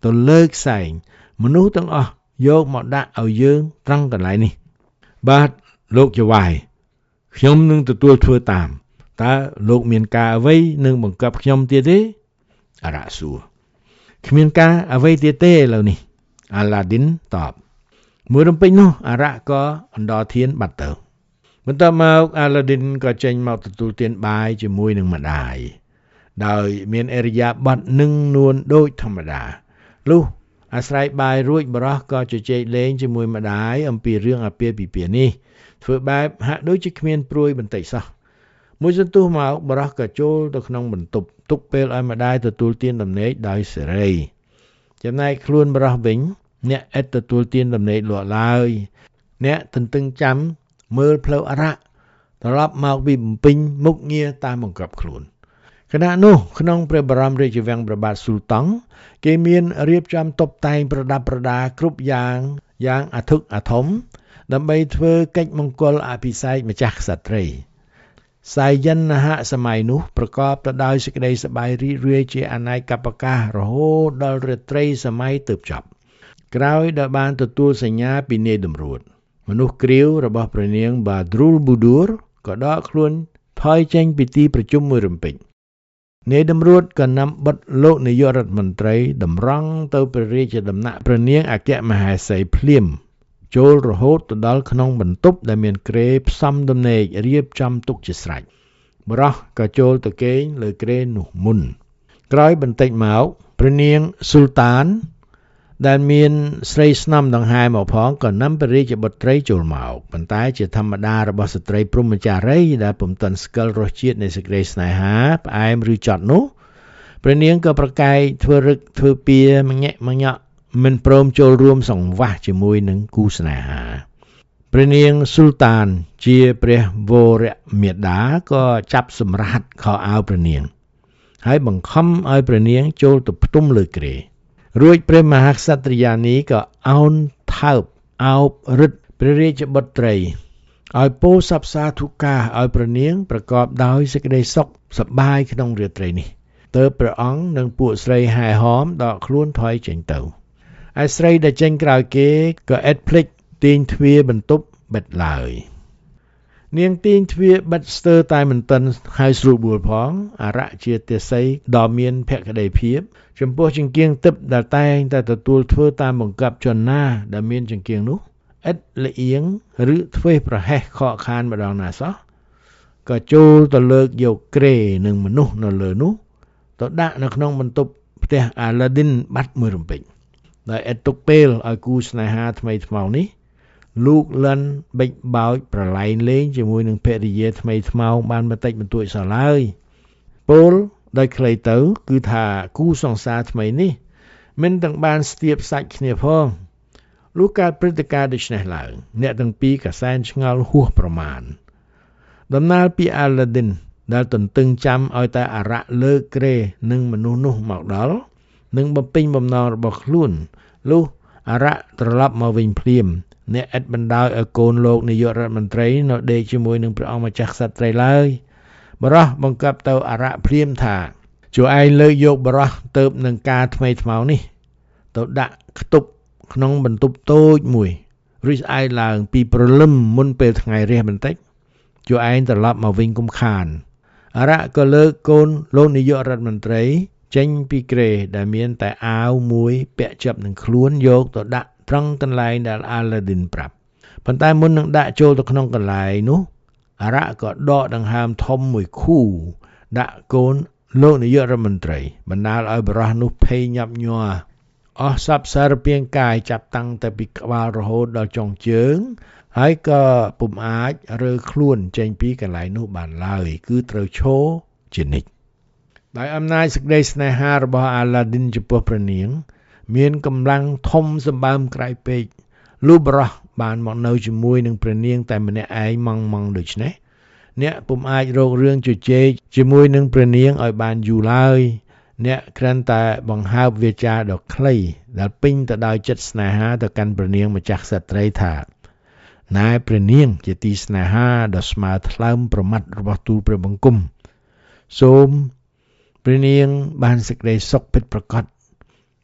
ទៅលើកសែងមនុស្សទាំងអស់យកមកដាក់ឲ្យយើងត្រង់កន្លែងនេះបាទលោកចវាយខ្ញុំនឹងទទួលធ្វើតាមតើលោកមានការអ្វីនឹងបង្គាប់ខ្ញុំទៀតទេអារ៉ាសួរគ្មានការអ្វីទៀតទេឥឡូវនេះអាឡាឌីនតបមួយរំពេចនោះអារ៉ាក៏អណ្ដោធានបាត់ទៅបន្ទាប់មកអាឡាឌីនក៏ចេញមកទទួលទានបាយជាមួយនឹងម្ដាយដោយមានអរិយាប័ត្រនឹងនួនដូចធម្មតាលុះអាស្រ័យបាយរួចបរោះក៏ជជែកលេងជាមួយម្ដាយអំពីរឿងអាពាហ៍ពិពាហ៍នេះធ្វើបែបហាក់ដូចជាគ្មានព្រួយបន្តិចសោះមួយសន្ទុះមកបរោះក៏ចូលទៅក្នុងបន្ទប់ទុកពេលឲ្យម្ដាយទទួលទានដំណេកដោយសេរីចំណែកខ្លួនបរោះវិញអ្នកឥតទទួលទានដំណេកលក់ឡើយអ្នកទន្ទឹងចាំមើលផ្លូវអារ៉ាត្រឡប់មកពីបំពេញមុខងារតាមបង្គាប់ខ្លួនខណៈនោះក្នុងព្រះបរមរាជវាំងព្រះបាទស៊ុលតង់គេមានរៀបចំតុបតែងប្រដាប់ប្រដាគ្រប់យ៉ាងយ៉ាងអធឹកអធមដើម្បីធ្វើកិច្ចមង្គលអភិសេកម្ចាស់ក្សត្រីសាយ័នហៈសម័យនោះប្រកបទៅដោយសេចក្តីសប្បាយរីករាយជាអនេកបកាសរហូតដល់រាត្រីសម័យទើបចប់ក្រោយដែលបានទទួលសញ្ញាពីនាយតម្រួតមនុស្សគ្រាវរបស់ព្រះនាងបាឌ្រុលប៊ូឌួរក៏ដកខ្លួនថយចេញពីទីប្រជុំមួយរំពេចនាយតម្រួតក៏នាំបិទលោកនាយករដ្ឋមន្ត្រីតម្រង់ទៅព្រះរាជដំណាក់ព្រះនាងអគ្គមហេសីភ្លាមចូលរហូតទៅដល់ក្នុងបន្ទប់ដែលមានគ្រែផ្សំដំណេករៀបចំទុកជាស្រេចបរោះក៏ចូលទៅគេងលើគ្រែនោះមុនក្រោយបន្តិចមកព្រះនាងស៊ុលតានដែលមានស្រីស្នំដង្ហែមកផងក៏នាំព្រះរាជបុត្រីចូលមកប៉ុន្តែជាធម្មតារបស់ស្ត្រីព្រហ្មចារីដែលពុំទាន់ស្គាល់រសជាតិនៃសេចក្តីស្នេហាផ្អែមឬចត់នោះព្រះនាងក៏ប្រកែកធ្វើរឹកធ្វើពៀមញាក់មញាក់មិនព្រមចូលរួមសង្វាសជាមួយនឹងគូស្នេហាព្រះនាងស៊ុលតានជាព្រះវរមេដាក៏ចាប់សម្រាតខោអាវព្រះនាងហើយបង្ខំឲ្យព្រះនាងចូលទៅផ្ទុំលើគ្រែរួចព្រះមហាក្សត្រិយានីក៏អោនថើបអោបរឹតព្រះរាជបុត្រីឲ្យពោលសព្វសាធុការឲ្យព្រះនាងប្រកបដោយសេចក្តីសុខសប្បាយក្នុងរាត្រីនេះទើបព្រះអង្គនិងពួកស្រីហែហមដកខ្លួនថយចេញទៅឯស្រីដែលចេញក្រោយគេក៏អិតភ្លេចទាញទ្វារបន្ទប់បិទឡើយនាងទាញទ្វារបិទស្ទើរតែមិនទាន់ហើយស្រួលបួលផងអរៈជាទាស័យដ៏មានភក្តីភាពចំពោះចង្គៀងទិព្វដែលតែងតែទទួលធ្វើតាមបង្គាប់ជនណាដែលមានចង្គៀងនោះឥតលៀងឬធ្វេសប្រហែសខកខានម្ដងណាសោះក៏ចូលទៅលើកយកគ្រែនិងមនុស្សនៅលើនោះទៅដាក់នៅក្នុងបន្ទប់ផ្ទះអាឡាឌីនបាត់មួយរំពេចដោយឥតទុកពេលឲ្យគូស្នេហាថ្មីថ្មោងនេះលូកលាន់បិចបោចប្រឡែងលេងជាមួយនឹងភរិយាថ្មីថ្មោងបានបន្តិចបន្តួចសោះឡើយពោលដោយខ្លីទៅគឺថាគូសង្សារថ្មីនេះមិនទាំងបានស្ទាបសាច់គ្នាផងលុះកើតព្រឹត្តិការណ៍ដូច្នេះឡើងអ្នកទាំងពីរក៏សែនឆ្ងល់ហួសប្រមាណដំណើរពីអាឡាឌីនដែលទន្ទឹងចាំឲ្យតែអារ៉ាលើកគ្រែនិងមនុស្សនោះមកដល់និងបំពេញបំណងរបស់ខ្លួនលុះអារ៉ាត្រឡប់មកវិញភ្លាមអ្នកឥតបណ្ដោយឲ្យកូនលោកនាយករដ្ឋមន្ត្រីនៅដេកជាមួយនឹងព្រះអង្គម្ចាស់ក្សត្រីឡើយបរោះបង្គាប់ទៅអារ៉ាភ្លាមថាជួឯងលើកយកបរោះទៅនឹងការថ្មីថ្មោងនេះទៅដាក់ខ្ទប់ក្នុងបន្ទប់តូចមួយឬស្អែកឡើងពីព្រលឹមមុនពេលថ្ងៃរះបន្តិចជួឯងត្រឡប់មកវិញកុំខានអារ៉ាក៏លើកកូនលោកនាយករដ្ឋមន្ត្រីចេញពីគ្រែដែលមានតែអាវមួយពាក់ជាប់នឹងខ្លួនយកទៅដាក់ត្រង់កន្លែងដែលអាឡាឌីនប្រាប់ប៉ុន្តែមុននឹងដាក់ចូលទៅក្នុងកន្លែងនោះអារ៉ាក៏ដកដង្ហើមធំមួយខូដាក់កូនលោកនាយករដ្ឋមន្ត្រីបណ្ដាលឲ្យបរោះនោះភ័យញាប់ញ័រអស់សពសារពាង្គកាយចាប់តាំងតែពីក្បាលរហូតដល់ចុងជើងហើយក៏ពុំអាចរើខ្លួនចេញពីកន្លែងនោះបានឡើយគឺត្រូវឈរជានិច្ចដោយអំណាចសេចក្តីស្នេហារបស់អាឡាឌីនចំពោះព្រះនាងមានកម្លាំងធំសម្បើមក្រៃពេកលុះបរោះបានមកនៅជាមួយនឹងព្រះនាងតែម្នាក់ឯងម៉ងម៉ងដូច្នេះអ្នកពុំអាចរករឿងជជែកជាមួយនឹងព្រះនាងឲ្យបានយូរឡើយអ្នកគ្រាន់តែបង្ហើបវាចាដ៏ខ្លីដែលពេញទៅដោយចិត្តស្នេហាទៅកាន់ព្រះនាងម្ចាស់ក្សត្រីថាណែព្រះនាងជាទីស្នេហាដ៏ស្មើថ្លើមប្រមាត់របស់ទូលព្រះបង្គំសូមព្រះនាងបានសេចក្តីសុខពិតប្រាកដ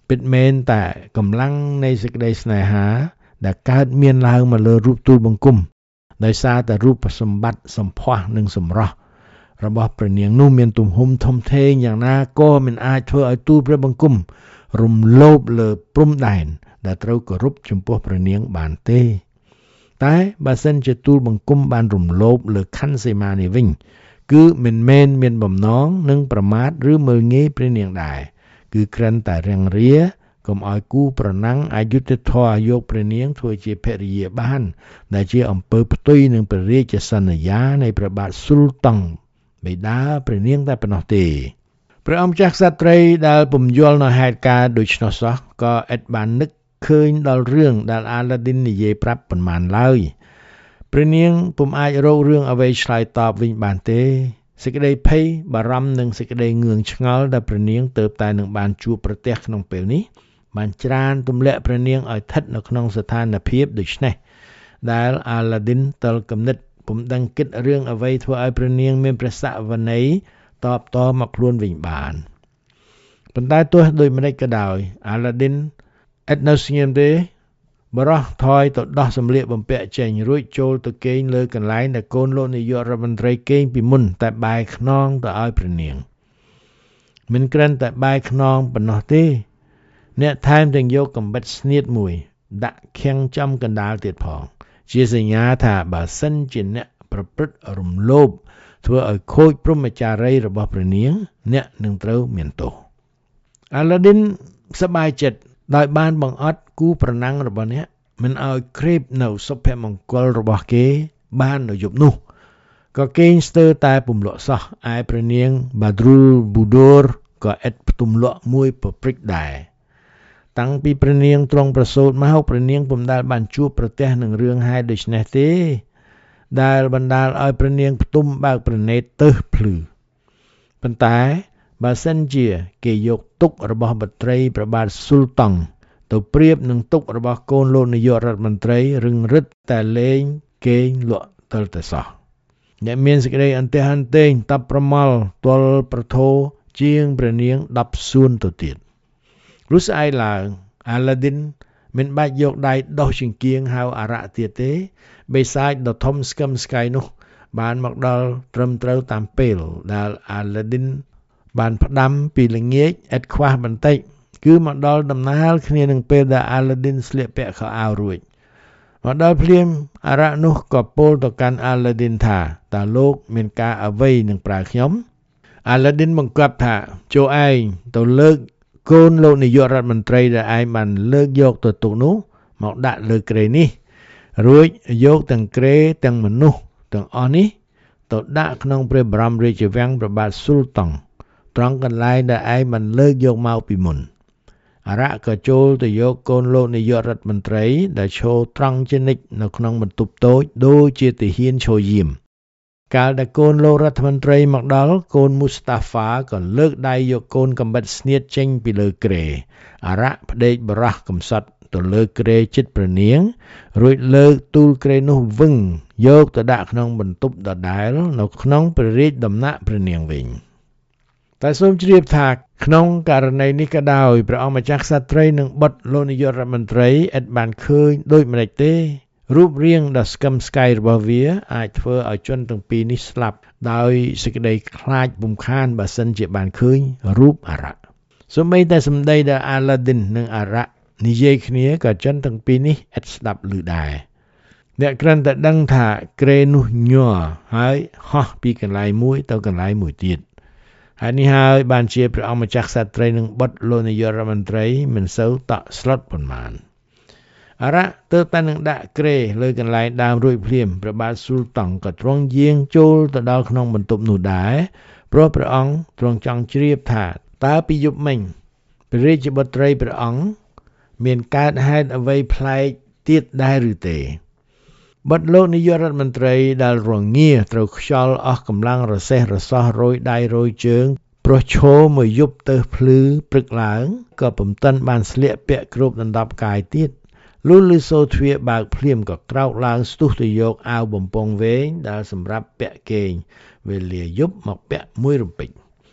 ពិតមែនតែកម្លាំងនៃសេចក្តីស្នេហាដែលកើតមានឡើងមកលើរូបទូលបង្គំដោយសារតែរូបសម្បត្តិសម្ផស្សនិងសម្រស់របស់ព្រះនាងនោះមានទំហំធំធេងយ៉ាងណាក៏មិនអាចធ្វើឲ្យទូលព្រះបង្គំរំលោភលើព្រំដែនដែលត្រូវគោរពចំពោះព្រះនាងបានទេតែបើសិនជាទូលបង្គំបានរំលោភលើខណ្ឌសីមានេះវិញគឺមិនមែនមានបំណងនឹងប្រមាថឬមើលងាយព្រះនាងដែរគឺគ្រាន់តែរាំងរាកុំឲ្យគូប្រណាំងអយុត្តិធម៌យកព្រះនាងធ្វើជាភរិយាបានដែលជាអំពើផ្ទុយនឹងព្រះរាជសន្យានៃព្រះបាទស៊ុលតុងបិតាព្រះនាងតែប៉ុណ្ណោះទេព្រះអង្គម្ចាស់ក្សត្រីដែលពំយល់នៅហេតុការណ៍ដូច្នោះសោះក៏ឥតបាននឹកឃើញដល់រឿងដែលអាឡាឌីននិយាយប្រាប់ប៉ុន្មានឡើយព្រះនាងពុំអាចរករឿងអ្វីឆ្លើយតបវិញបានទេសេចក្តីភ័យបារម្ភនិងសេចក្តីងឿងឆ្ងល់ដែលព្រះនាងទើបតែនឹងបានជួបប្រទះក្នុងពេលនេះបានច្រានទម្លាក់ព្រះនាងឲ្យស្ថិតនៅក្នុងស្ថានភាពដូចនេះដែលអាឡាឌីនតលគំនិតពុំដឹងគិតរឿងអ្វីធ្វើឲ្យព្រះនាងមានព្រះសវន័យតបតមកខ្លួនវិញបានប៉ុន្តែទោះដូចម្តេចក៏ដោយអាឡាឌីនឥតនៅស្ងៀមទេបរោះថយទៅដោះសម្លៀកបំពាក់ចេញរួចចូលទៅគេងលើកន្លែងដែលកូនលោកនាយករដ្ឋមន្ត្រីគេងពីមុនតែបែរខ្នងទៅឲ្យព្រះនាងមិនគ្រាន់តែបែរខ្នងប៉ុណ្ណោះទេអ្នកថែមទាំងយកកំបិតស្នៀតមួយដាក់ខាំងចំកណ្ដាលទៀតផងជាសញ្ញាថាបើសិនជាអ្នកប្រព្រឹត្តរំលោភធ្វើឲ្យខូចព្រហ្មចារីយ៍របស់ព្រះនាងអ្នកនឹងត្រូវមានទោសអាឡាឌីនសប្បាយចិត្តដោយបានបង្អត់គូប្រណាំងរបស់អ្នកមិនឲ្យក្រេបនៅសុភមង្គលរបស់គេបាននៅយប់នោះក៏គេងស្ទើរតែពំលក់សោះឯព្រះនាងបាឌ្រុលប៊ូដូរក៏ឥតផ្ទុំលក់មួយប្រព្រឹត្តដែរតាំងពីព្រះនាងទ្រង់ប្រសូតមកព្រះនាងពុំដែលបានជួបប្រទះនឹងរឿងហេតុដូច្នេះទេដែលបណ្ដាលឲ្យព្រះនាងផ្ទុំបើកព្រះនេត្រទើសភ្លឺប៉ុន្តែបើសិនជាគេយកទុករបស់បត្រីព្រះបាទស៊ុលតុងទៅប្រៀបនឹងទុករបស់កូនលោកនាយករដ្ឋមន្ត្រីរឹងរិតតែលេងគេងលក់ទល់តែសោះអ្នកមានសេចក្តីអន្តេះអន្ទែងតាប់ប្រមល់ទល់ប្រធោជាងព្រះនាងដប់សួនទៅទៀតលុះស្អែកឡើងអាឡាឌីនមិនបាច់យកដៃដោះជង្គៀងហៅអារ៉ាក់ទៀតទេបេសាចដ៏ធំស្កឹមស្កៃនោះបានមកដល់ត្រឹមត្រូវតាមពេលដែលអាឡាឌីនបានផ្ដាំពីល្ងាចឥតខ្វះបន្តិចគឺមកដល់ដំណើរគ្នានឹងពេលដែលអាឡាឌីនស្លៀកពាក់ខោអាវរួចមកដល់ភ្លាមអារ៉ាក់នោះក៏ពោលទៅកាន់អាឡាឌីនថាតើលោកមានការអ្វីនឹងប្រើខ្ញុំអាឡាឌីនបង្គាប់ថាចូលឯងទៅលើកកូនលោកនាយករដ្ឋមន្ត្រីដែលឯងបានលើកយកទៅទុកនោះមកដាក់លើគ្រែនេះរួចយកទាំងគ្រែទាំងមនុស្សទាំងអស់នេះទៅដាក់ក្នុងព្រះបរមរាជវាំងព្រះបាទស៊ុលតុងត្រង់កន្លែងដែលឯងបានលើកយកមកពីមុនអារ៉ាក់ក៏ចូលទៅយកកូនលោកនាយករដ្ឋមន្ត្រីដែលឈរត្រង់ជានិច្ចនៅក្នុងបន្ទប់តូចដូចជាទាហានឈរយាមកាលដែលកូនលោករដ្ឋមន្ត្រីមកដល់កូនមូស្តាហ្វាក៏លើកដៃយកកូនកំបិតស្នៀតចេញពីលើគ្រែអារ៉ាក់ផ្ដេកបរោះកំសត់ទៅលើគ្រែជិតព្រះនាងរួចលើកទូលគ្រែនោះវឹងយកទៅដាក់ក្នុងបន្ទប់ដដែលនៅក្នុងព្រះរាជដំណាក់ព្រះនាងវិញតែសូមជ្រាបថាក្នុងករណីនេះក៏ដោយព្រះអង្គម្ចាស់ក្សត្រីនិងបុត្រលោកនាយករដ្ឋមន្ត្រីឥតបានឃើញដូចម្តេចទេរូបរាងដ៏ស្កឹមស្កៃរបស់វាអាចធ្វើឲ្យជនទាំងពីរនេះស្លាប់ដោយសេចក្តីខ្លាចពុំខានបើសិនជាបានឃើញរូបអារ៉ាក់សូម្បីតែសម្ដីដែលអាឡាឌីននិងអារ៉ាក់និយាយគ្នាក៏ជនទាំងពីរនេះឥតស្ដាប់ឮដែរអ្នកគ្រាន់តែដឹងថាគ្រែនោះញ័រហើយហោះពីកន្លែងមួយទៅកន្លែងមួយទៀតហើយនេះហើយបានជាព្រះអង្គម្ចាស់ក្សត្រីនិងបុត្រលោកនាយករដ្ឋមន្ត្រីមិនសូវតក់ស្លុតប៉ុន្មានអារ៉ាក់ទើបតែនឹងដាក់គ្រែលើកន្លែងដើមរួចភ្លាមព្រះបាទស៊ុលតុងក៏ទ្រង់យាងចូលទៅដល់ក្នុងបន្ទប់នោះដែរព្រោះព្រះអង្គទ្រង់ចង់ជ្រាបថាតើពីយប់មិញព្រះរាជបុត្រីព្រះអង្គមានកើតហេតុអ្វីប្លែកទៀតដែរឬទេបុត្រលោកនាយករដ្ឋមន្ត្រីដែលរងាត្រូវខ្យល់អស់កម្លាំងរសេះរសោះរយដៃរយជើងព្រោះឈរមួយយប់ទៅភ្លឺព្រឹកឡើងក៏ពុំទាន់បានស្លៀកពាក់គ្របដណ្ដប់កាយទៀតលុះឮសូរទ្វារបើកភ្លាមក៏ក្រោកឡើងស្ទុះទៅយកអាវបំពង់វែងដែលសម្រាប់ពាក់គេងវេលាយប់មកពាក់មួយរំពេច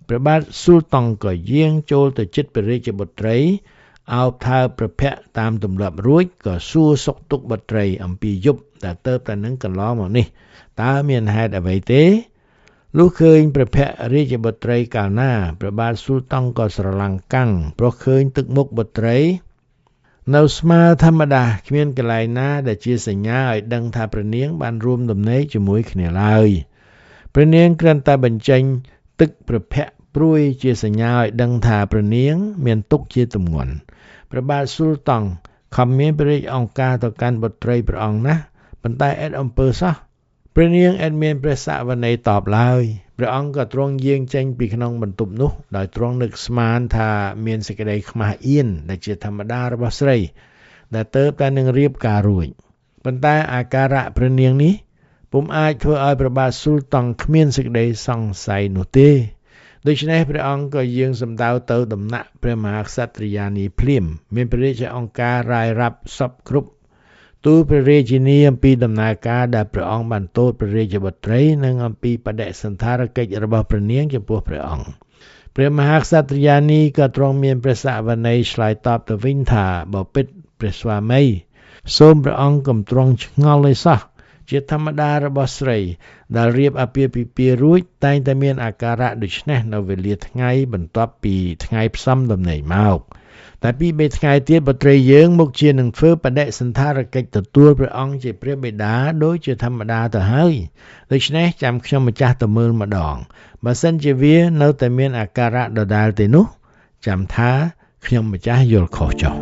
ព្រះបាទស៊ុលតុងក៏យាងចូលទៅជិតព្រះរាជបុត្រីអោបថើប្រភៈតាមទម្លាប់រួចក៏សួរសុខទុក្ខបុត្រីអំពីយប់ដែលទៅតែនឹងកន្លងមកនេះតើមានហេតុអ្វីទេលុះឃើញព្រះភៈរាជបុត្រីកាលណាព្រះបាទស៊ុលតុងក៏ស្រឡាំងកាំងព្រោះឃើញទឹកមុខបុត្រីនៅស្មើធម្មតាគ្មានកន្លែងណាដែលជាសញ្ញាឲ្យដឹងថាព្រះនាងបានរួមដំណេកជាមួយគ្នាឡើយព្រះនាងគ្រាន់តែបញ្ចេញទឹកព្រះភៈព្រួយជាសញ្ញាឲ្យដឹងថាព្រះនាងមានទុក្ខជាទម្ងន់ព្រះបាទស៊ុលតុងខំមានព្រះរាជអង្គការទៅកាន់បុត្រីព្រះអង្គណាប៉ុន្តែឥតអំពើសោះព្រះនាងឥតមានព្រះសវន័យតបឡើយព្រះអង្គក៏ទ្រង់យាងចេញពីក្នុងបន្ទប់នោះដោយទ្រង់នឹកស្មានថាមានសេចក្តីខ្មាស់អៀនដែលជាធម្មតារបស់ស្រីដែលទៅតែនឹងរៀបការរួចប៉ុន្តែអាការៈព្រះនាងនេះពុំអាចធ្វើឲ្យព្រះបាទស៊ុលតុងគ្មានសេចក្តីសង្ស័យនោះទេដូច្នេះព្រះអង្គក៏យាងសម្ដៅទៅដំណាក់ព្រះមហាក្សត្រិយានីភ្លាមមានព្រះរាជអង្គការរាយរាប់សពគ្រប់ទូលព្រះរាជិនីអំពីដំណើរការដែលព្រះអង្គបានទូលព្រះរាជបុត្រីនិងអំពីបដិសណ្ឋារកិច្ចរបស់ព្រះនាងចំពោះព្រះអង្គព្រះមហាក្សត្រិយានីក៏ទ្រង់មានព្រះសវន័យឆ្លើយតបទៅវិញថាបើពិតព្រះស្វាមីសូមព្រះអង្គកុំទ្រង់ឆ្ងល់ឲ្យសោះជាធម្មតារបស់ស្រីដែលរៀបអាពាហ៍ពិពាហ៍រួចតែងតែមានអាការៈដូចនេះនៅវេលាថ្ងៃបន្ទាប់ពីថ្ងៃផ្សំដំណេកមកតែពីបីថ្ងៃទៀតបុត្រីយើងមុខជានឹងធ្វើបដិសណ្ឋារកិច្ចទទួលព្រះអង្គជាព្រះបិតាដូចជាធម្មតាទៅហើយដូច្នេះចាំខ្ញុំម្ចាស់ទៅមើលម្ដងបើសិនជាវានៅតែមានអាការៈដដែលទេនោះចាំថាខ្ញុំម្ចាស់យល់ខុសចុះ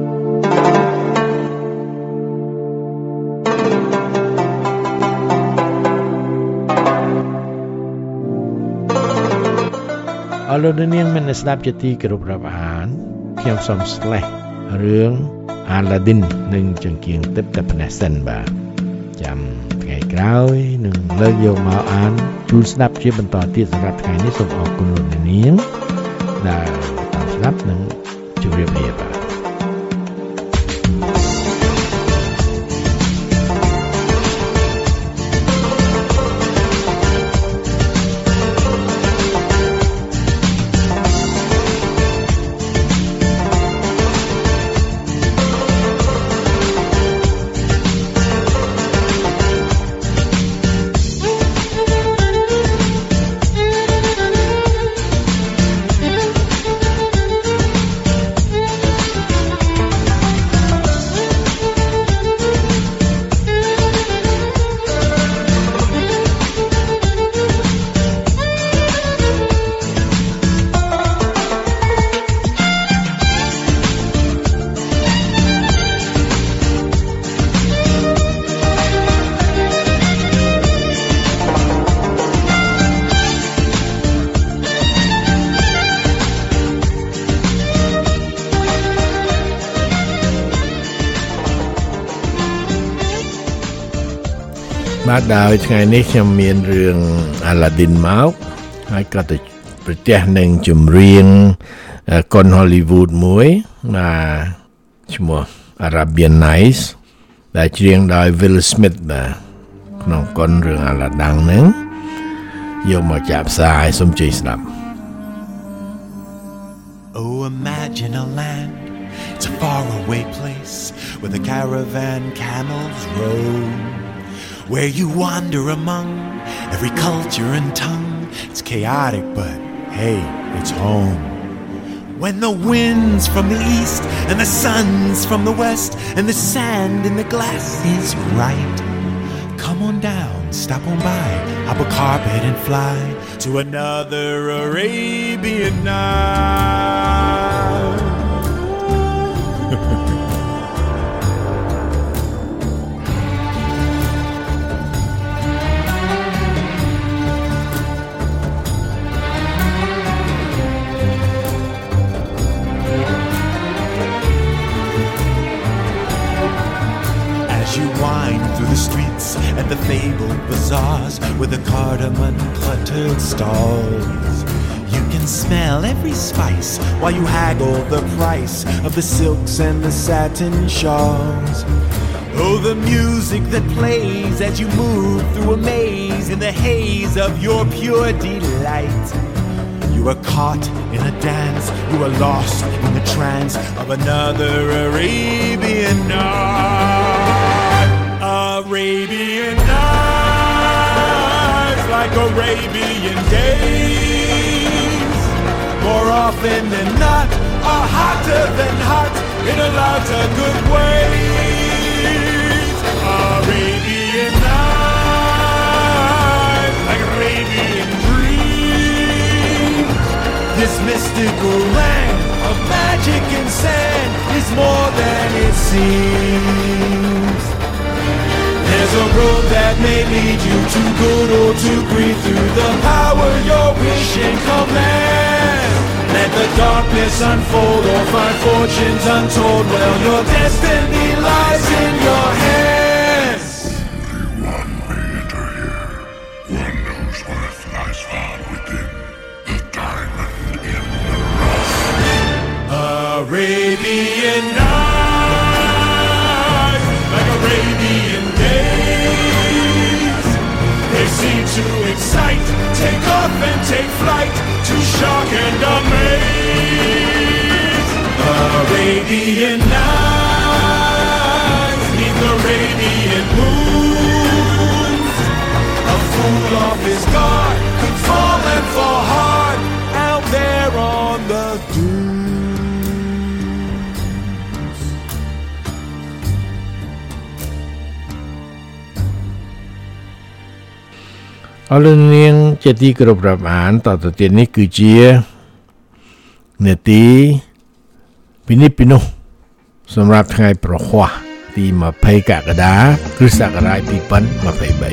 អរលោកនាងមានស្ដាប់ជាទីគោរពរាប់អានខ្ញុំសូមស្លេះរឿងអាឡាឌីននិងចង្កៀងទឹកតែប៉ុណ្ណេះសិនបាទចាំថ្ងៃក្រោយនឹងលើកយកមកអានជូនស្ដាប់ជាបន្តទៀតសម្រាប់ថ្ងៃនេះសូមអរគុណលោកនាងដែលតាមស្ដាប់និងជម្រាបលាបាទបាទដោយថ្ងៃនេះខ្ញុំមានរឿងអាឡាឌីនមកហើយក៏ទៅប្រទះនឹងចម្រៀងកុន Hollywood មួយបាទឈ្មោះ Arabian Nights ដែលច្រៀងដោយ Will Smith បាទក្នុងកុនរឿងអាឡាដាំងហ្នឹងយកមកចាក់ផ្សាយសូមជួយស្ដាប់ Oh, imagine a land, it's a faraway place where the caravan camels roam, where you wander among every culture and tongue. It's chaotic, but hey, it's home. When the wind's from the east and the sun's from the west and the sand in the glass is right, come on down, stop on by, hop a carpet and fly to another Arabian night. As you wind through the streets and the fabled bazaars with the cardamom cluttered stalls, you can smell every spice while you haggle the price of the silks and the satin shawls. Oh, the music that plays as you move through a maze in the haze of your pure delight. You You were caught in a dance, you were lost in the trance of another Arabian night. Arabian nights, like Arabian days, more often than not, are hotter than hot in a lot of good ways. Arabian nights, like Arabian dreams. This mystical land of magic and sand is more than it seems. There's a road that may lead you to good or to greed through the power your wish and command. Let the darkness unfold or find fortunes untold. Well, your destiny lies in your hands. Only one may enter here, one whose worth lies far within the diamond in the rough. Arabian nights, like Arabian days, they seem to excite, take off and take flight, to shock and amaze. Arabian nights, neath Arabian moons, a fool off his guard could fall and fall hard out there on the dunes. អរនាងជាទីគោរពរាប់អានតទៅទៀតនេះគឺជានេតិពិនិត្យពិនិត្យសម្រាប់ថ្ងៃប្រហ័សទីยี่สิบកក្កដាគ្រិស្តសករាជยี่สิบยี่สิบสาม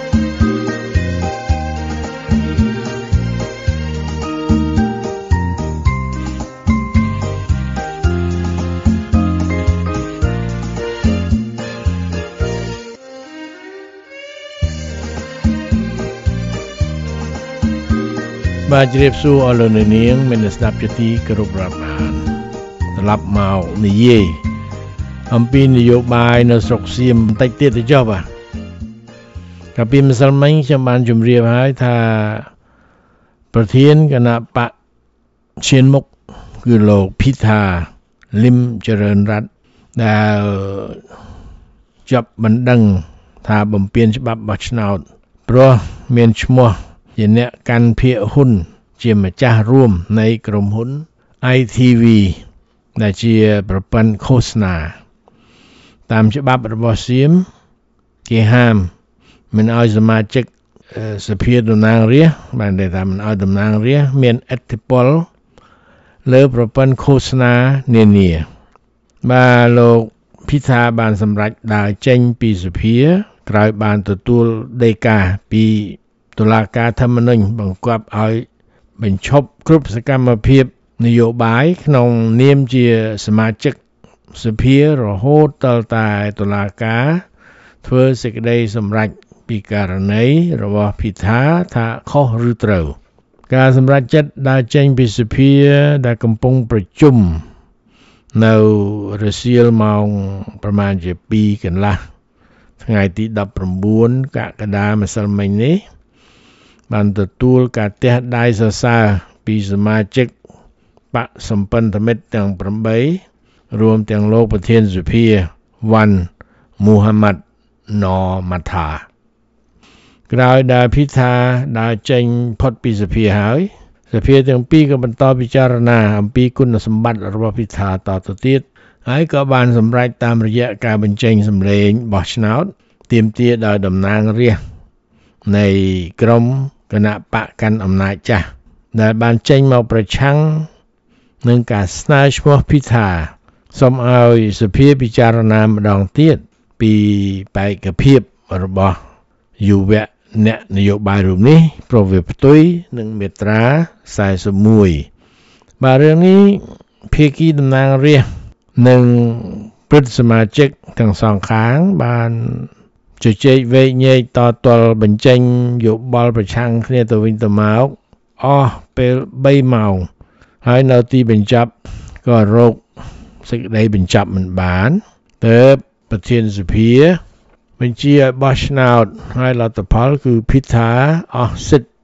បាទជ្រាបសួរអស់លោកអ្នកនាងមានស្ដាប់ជាទីគោរពរាប់អានត្រឡប់មកនិយាយអំពីនយោបាយនៅស្រុកសៀមបន្តិចទៀតទៅចុះបាទកាលពីម្សិលមិញខ្ញុំបានជម្រាបហើយថាប្រធានគណៈបកឈានមុខគឺលោកភីថាលឹមចរិនរ័ត្នដែលជាប់បណ្ដឹងថាបំពានច្បាប់បោះឆ្នោតព្រោះមានឈ្មោះជាអ្នកកាន់ភាគហ៊ុនជាម្ចាស់រួមនៃក្រុមហ៊ុន ไอ ที วี ដែលជាប្រព័ន្ធឃោសនាតាមច្បាប់របស់សៀមគេហាមមិនឲ្យសមាជិកសភាតំណាងរាស្ត្របានតែថាមិនឲ្យតំណាងរាស្ត្រមានឥទ្ធិពលលើប្រព័ន្ធឃោសនានានាបាទលោកភិថាបានសម្រេចដើរចេញពីសភាក្រោយបានទទួលដីកាពីតុលាការធម្មនុញ្ញបង្គាប់ឲ្យបញ្ឈប់គ្រប់សកម្មភាពនយោបាយក្នុងនាមជាសមាជិកសភារហូតដល់តែតុលាការធ្វើសេចក្តីសម្រេចពីករណីរបស់ភិថាថាខុសឬត្រូវការសម្រេចចិត្តដើរចេញពីសភាដែលកំពុងប្រជុំនៅរសៀលម៉ោងប្រមាណជាពីរកន្លះថ្ងៃទីដប់ប្រាំបួនកក្កដាម្សិលមិញនេះបានទទួលការទះដៃសរសើរពីសមាជិកបកសម្ព័ន្ធមិត្តទាំងប្រាំបីរួមទាំងលោកប្រធានសភាវ៉ាន់មូហាម៉ាត់ណម៉ាថាក្រោយដែលភិថាដើរចេញផុតពីសភាហើយសភាទាំងពីរក៏បន្តពិចារណាអំពីគុណសម្បត្តិរបស់ភិថាតទៅទៀតហើយក៏បានសម្រេចតាមរយៈការបញ្ចេញសម្លេងបោះឆ្នោតទាមទារដោយតំណាងរាស្ត្រនៃក្រុមគណៈបកកាន់អំណាចចាស់ដែលបានចេញមកប្រឆាំងនឹងការស្នើឈ្មោះភិថាសូមឲ្យសភាពិចារណាម្ដងទៀតពីបេក្ខភាពរបស់យុវអ្នកនយោបាយរូបនេះព្រោះវាផ្ទុយនឹងមាត្រាសែសិបមួយបាទរឿងនេះភាគីតំណាងរាស្ត្រនិងព្រឹទ្ធសមាជិកទាំងសងខាងបានជជែកវែកញែកតទល់បញ្ចេញយោបល់ប្រឆាំងគ្នាទៅវិញទៅមកអស់ពេលបីម៉ោងហើយនៅទីបញ្ចប់ក៏រកសេចក្តីបញ្ចប់មិនបានទើបប្រធានសភាបញ្ជាឲ្យបោះឆ្នោតហើយលទ្ធផលគឺភិថាអស់សិទ្ធិ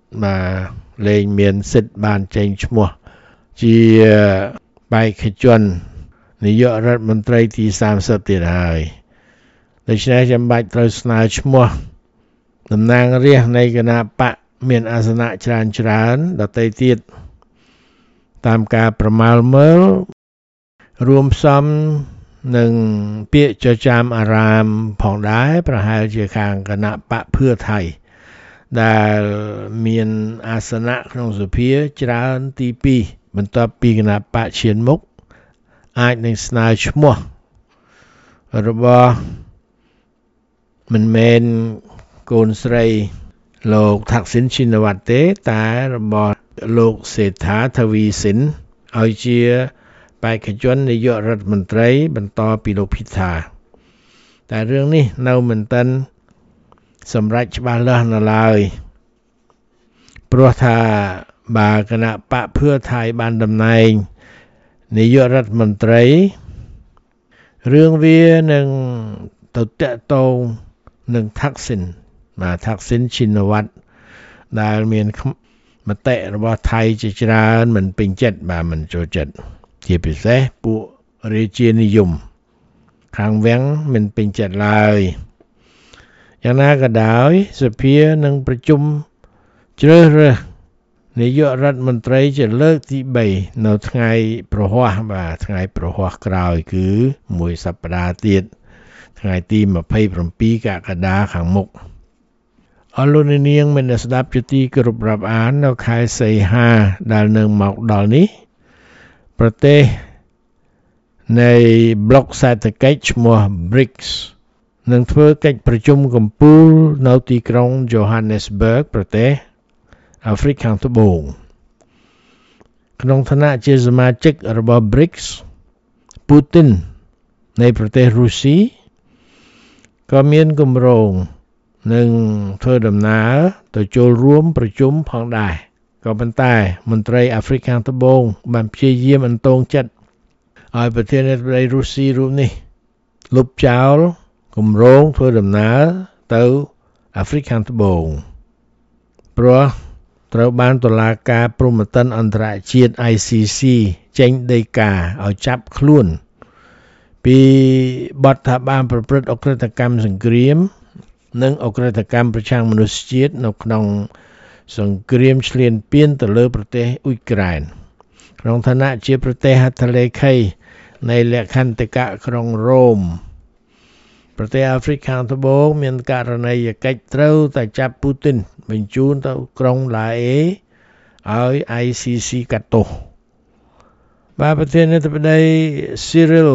បាទលែងមានសិទ្ធិបានចេញឈ្មោះជាបេក្ខជននាយករដ្ឋមន្ត្រីទីសាមសិបទៀតហើយដូច្នេះចាំបាច់ត្រូវស្នើឈ្មោះតំណាងរាស្ត្រនៃគណៈបកមានអាសនៈច្រើនច្រើនដទៃទៀតតាមការប្រមាលមើលរួមផ្សំនឹងពាក្យចចាមអារាមផងដែរប្រហែលជាខាងគណៈបកភឿថៃដែលមានអាសនៈក្នុងសភាច្រើនទីពីរបន្ទាប់ពីគណៈបកឈានមុខអាចនឹងស្នើឈ្មោះរបស់មិនមែនកូនស្រីលោកថាក់ស៊ីនឈិនវ៉ាន់ទេតែរបស់លោកសេដ្ឋាថវីសិនឲ្យជាបេក្ខជននាយករដ្ឋមន្ត្រីបន្តពីលោកភិថាតែរឿងនេះនៅមិនទាន់សម្រេចច្បាស់លាស់នៅឡើយព្រោះថាបើគណៈបកភឿថៃបានតំណែងនាយករដ្ឋមន្ត្រីរឿងវានឹងទៅតាក់ទងនឹងថាក់ស៊ីនបាទថាក់ស៊ីនឈិនវ៉ាន់ដែលមានមតិរបស់ថៃជាច្រើនមិនពេញចិត្តបាទមិនចូលចិត្តជាពិសេសពួករាជានិយមខាងវាំងមិនពេញចិត្តឡើយយ៉ាងណាក៏ដោយសភានឹងប្រជុំជ្រើសរើសនាយករដ្ឋមន្ត្រីជាលើកទីបីនៅថ្ងៃប្រហ័សបាទថ្ងៃប្រហ័សក្រោយគឺមួយសប្តាហ៍ទៀតថ្ងៃទីម្ភៃប្រាំពីរកក្កដាខាងមុខអរលោកនាងមានស្ដាប់ជាទីគោរពរាប់អាននៅខែសីហាដែលនឹងមកដល់នេះប្រទេសនៃប្លុកសេដ្ឋកិច្ចឈ្មោះ ប៊្រិកស នឹងធ្វើកិច្ចប្រជុំកំពូលនៅទីក្រុង Johannesburg ប្រទេសអាហ្វ្រិកខាងត្បូងក្នុងឋានៈជាសមាជិករបស់ ប៊្រិកស ពូទីននៃប្រទេសរុស្ស៊ីក៏មានគម្រោងនឹងធ្វើដំណើរទៅចូលរួមប្រជុំផងដែរក៏ប៉ុន្តែមន្ត្រីអាហ្វ្រិកខាងត្បូងបានព្យាយាមអន្តោងចិត្តឲ្យប្រធានាធិបតីរុស្ស៊ីរូបនេះលុបចោលគម្រោងធ្វើដំណើរទៅអាហ្វ្រិកខាងត្បូងព្រោះត្រូវបានតុលាការព្រហ្មទណ្ឌអន្តរជាតិ ไอ ซี ซี ចេញដីកាឲ្យចាប់ខ្លួនពីបទថាបានប្រព្រឹត្តអក្រិតកម្មសង្គ្រាមនិងអក្រិតកម្មប្រឆាំងមនុស្សជាតិនៅក្នុងសង្គ្រាមឈ្លានពានទៅលើប្រទេសអ៊ុយក្រែនក្នុងឋានៈជាប្រទេសហត្ថលេខីនៃលក្ខន្តិកៈក្រុងរ៉ូមប្រទេសអាហ្វ្រិកខាងត្បូងមានករណីយកិច្ចត្រូវតែចាប់ពូទីនបញ្ជូនទៅក្រុងឡាអេឲ្យ ไอ ซี ซี កាត់ទោសបាទប្រធានាធិបតី Cyril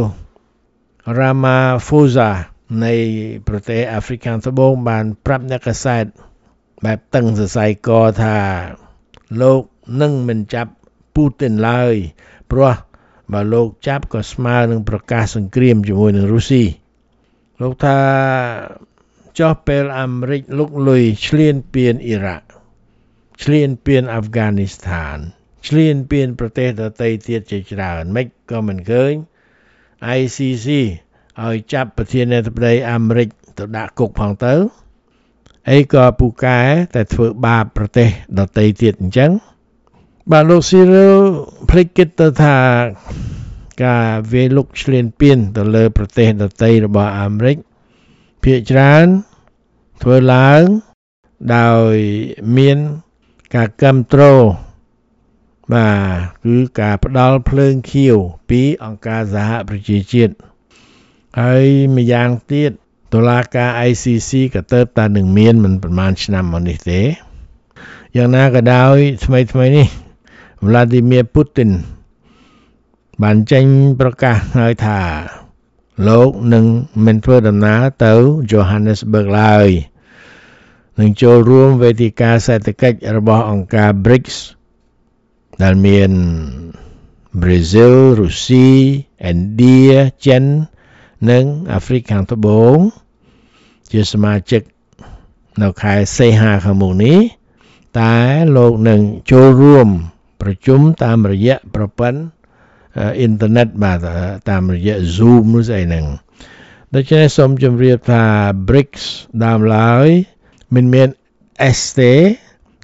Ramaphosa នៃប្រទេសអាហ្វ្រិកខាងត្បូងបានប្រាប់អ្នកកាសែតបែបតឹងសរសៃកថាលោកនឹងមិនចាប់ពូទីនឡើយព្រោះបើលោកចាប់ក៏ស្មើនឹងប្រកាសសង្គ្រាមជាមួយនឹងរុស្ស៊ីលោកថាចុះពេលអាមេរិកលុកលុយឈ្លានពានអ៊ីរ៉ាក់ឈ្លានពានអាហ្វហ្គានីស្ថានឈ្លានពានប្រទេសដទៃទៀតជាច្រើនមិនក៏មិនឃើញ ไอ ซี ซี ឲ្យចាប់ប្រធានាធិបតីអាមេរិកទៅដាក់គុកផងទៅអីក៏ពូកែតែធ្វើបាបប្រទេសដទៃទៀតអញ្ចឹងបាទលោកស៊ីរិលភ្លេចគិតទៅថាការវាយលុកឈ្លានពានទៅលើប្រទេសដទៃរបស់អាមេរិកភាគច្រើនធ្វើឡើងដោយមានការគាំទ្របាទគឺការផ្ដល់ភ្លើងខៀវពីអង្គការសហប្រជាជាតិហើយម្យ៉ាងទៀតតុលាការ ไอ ซี ซี ក៏ទៅតែនឹងមានមិនប្រមាណឆ្នាំមកនេះទេយ៉ាងណាក៏ដោយថ្មីថ្មីនេះ Vladimir Putin បានចេញប្រកាសហើយថាលោកនឹងមិនធ្វើដំណើរទៅ Johannesburg ឡើយនឹងចូលរួមវេទិកាសេដ្ឋកិច្ចរបស់អង្គការ ប៊្រិកស ដែលមានប្រេស៊ីល រុស្ស៊ី ឥណ្ឌា ចិននិងអាហ្វ្រិកខាងត្បូងជាសមាជិកនៅខែសីហាខាងមុខនេះតែលោកនឹងចូលរួមប្រជុំតាមរយៈប្រព័ន្ធអ៊ីនធឺណិតបាទតាមរយៈ Zoom ឬស្អីហ្នឹងដូច្នេះសូមជម្រាបថា ប៊្រិកស ដើមឡើយមិនមាន S ទេ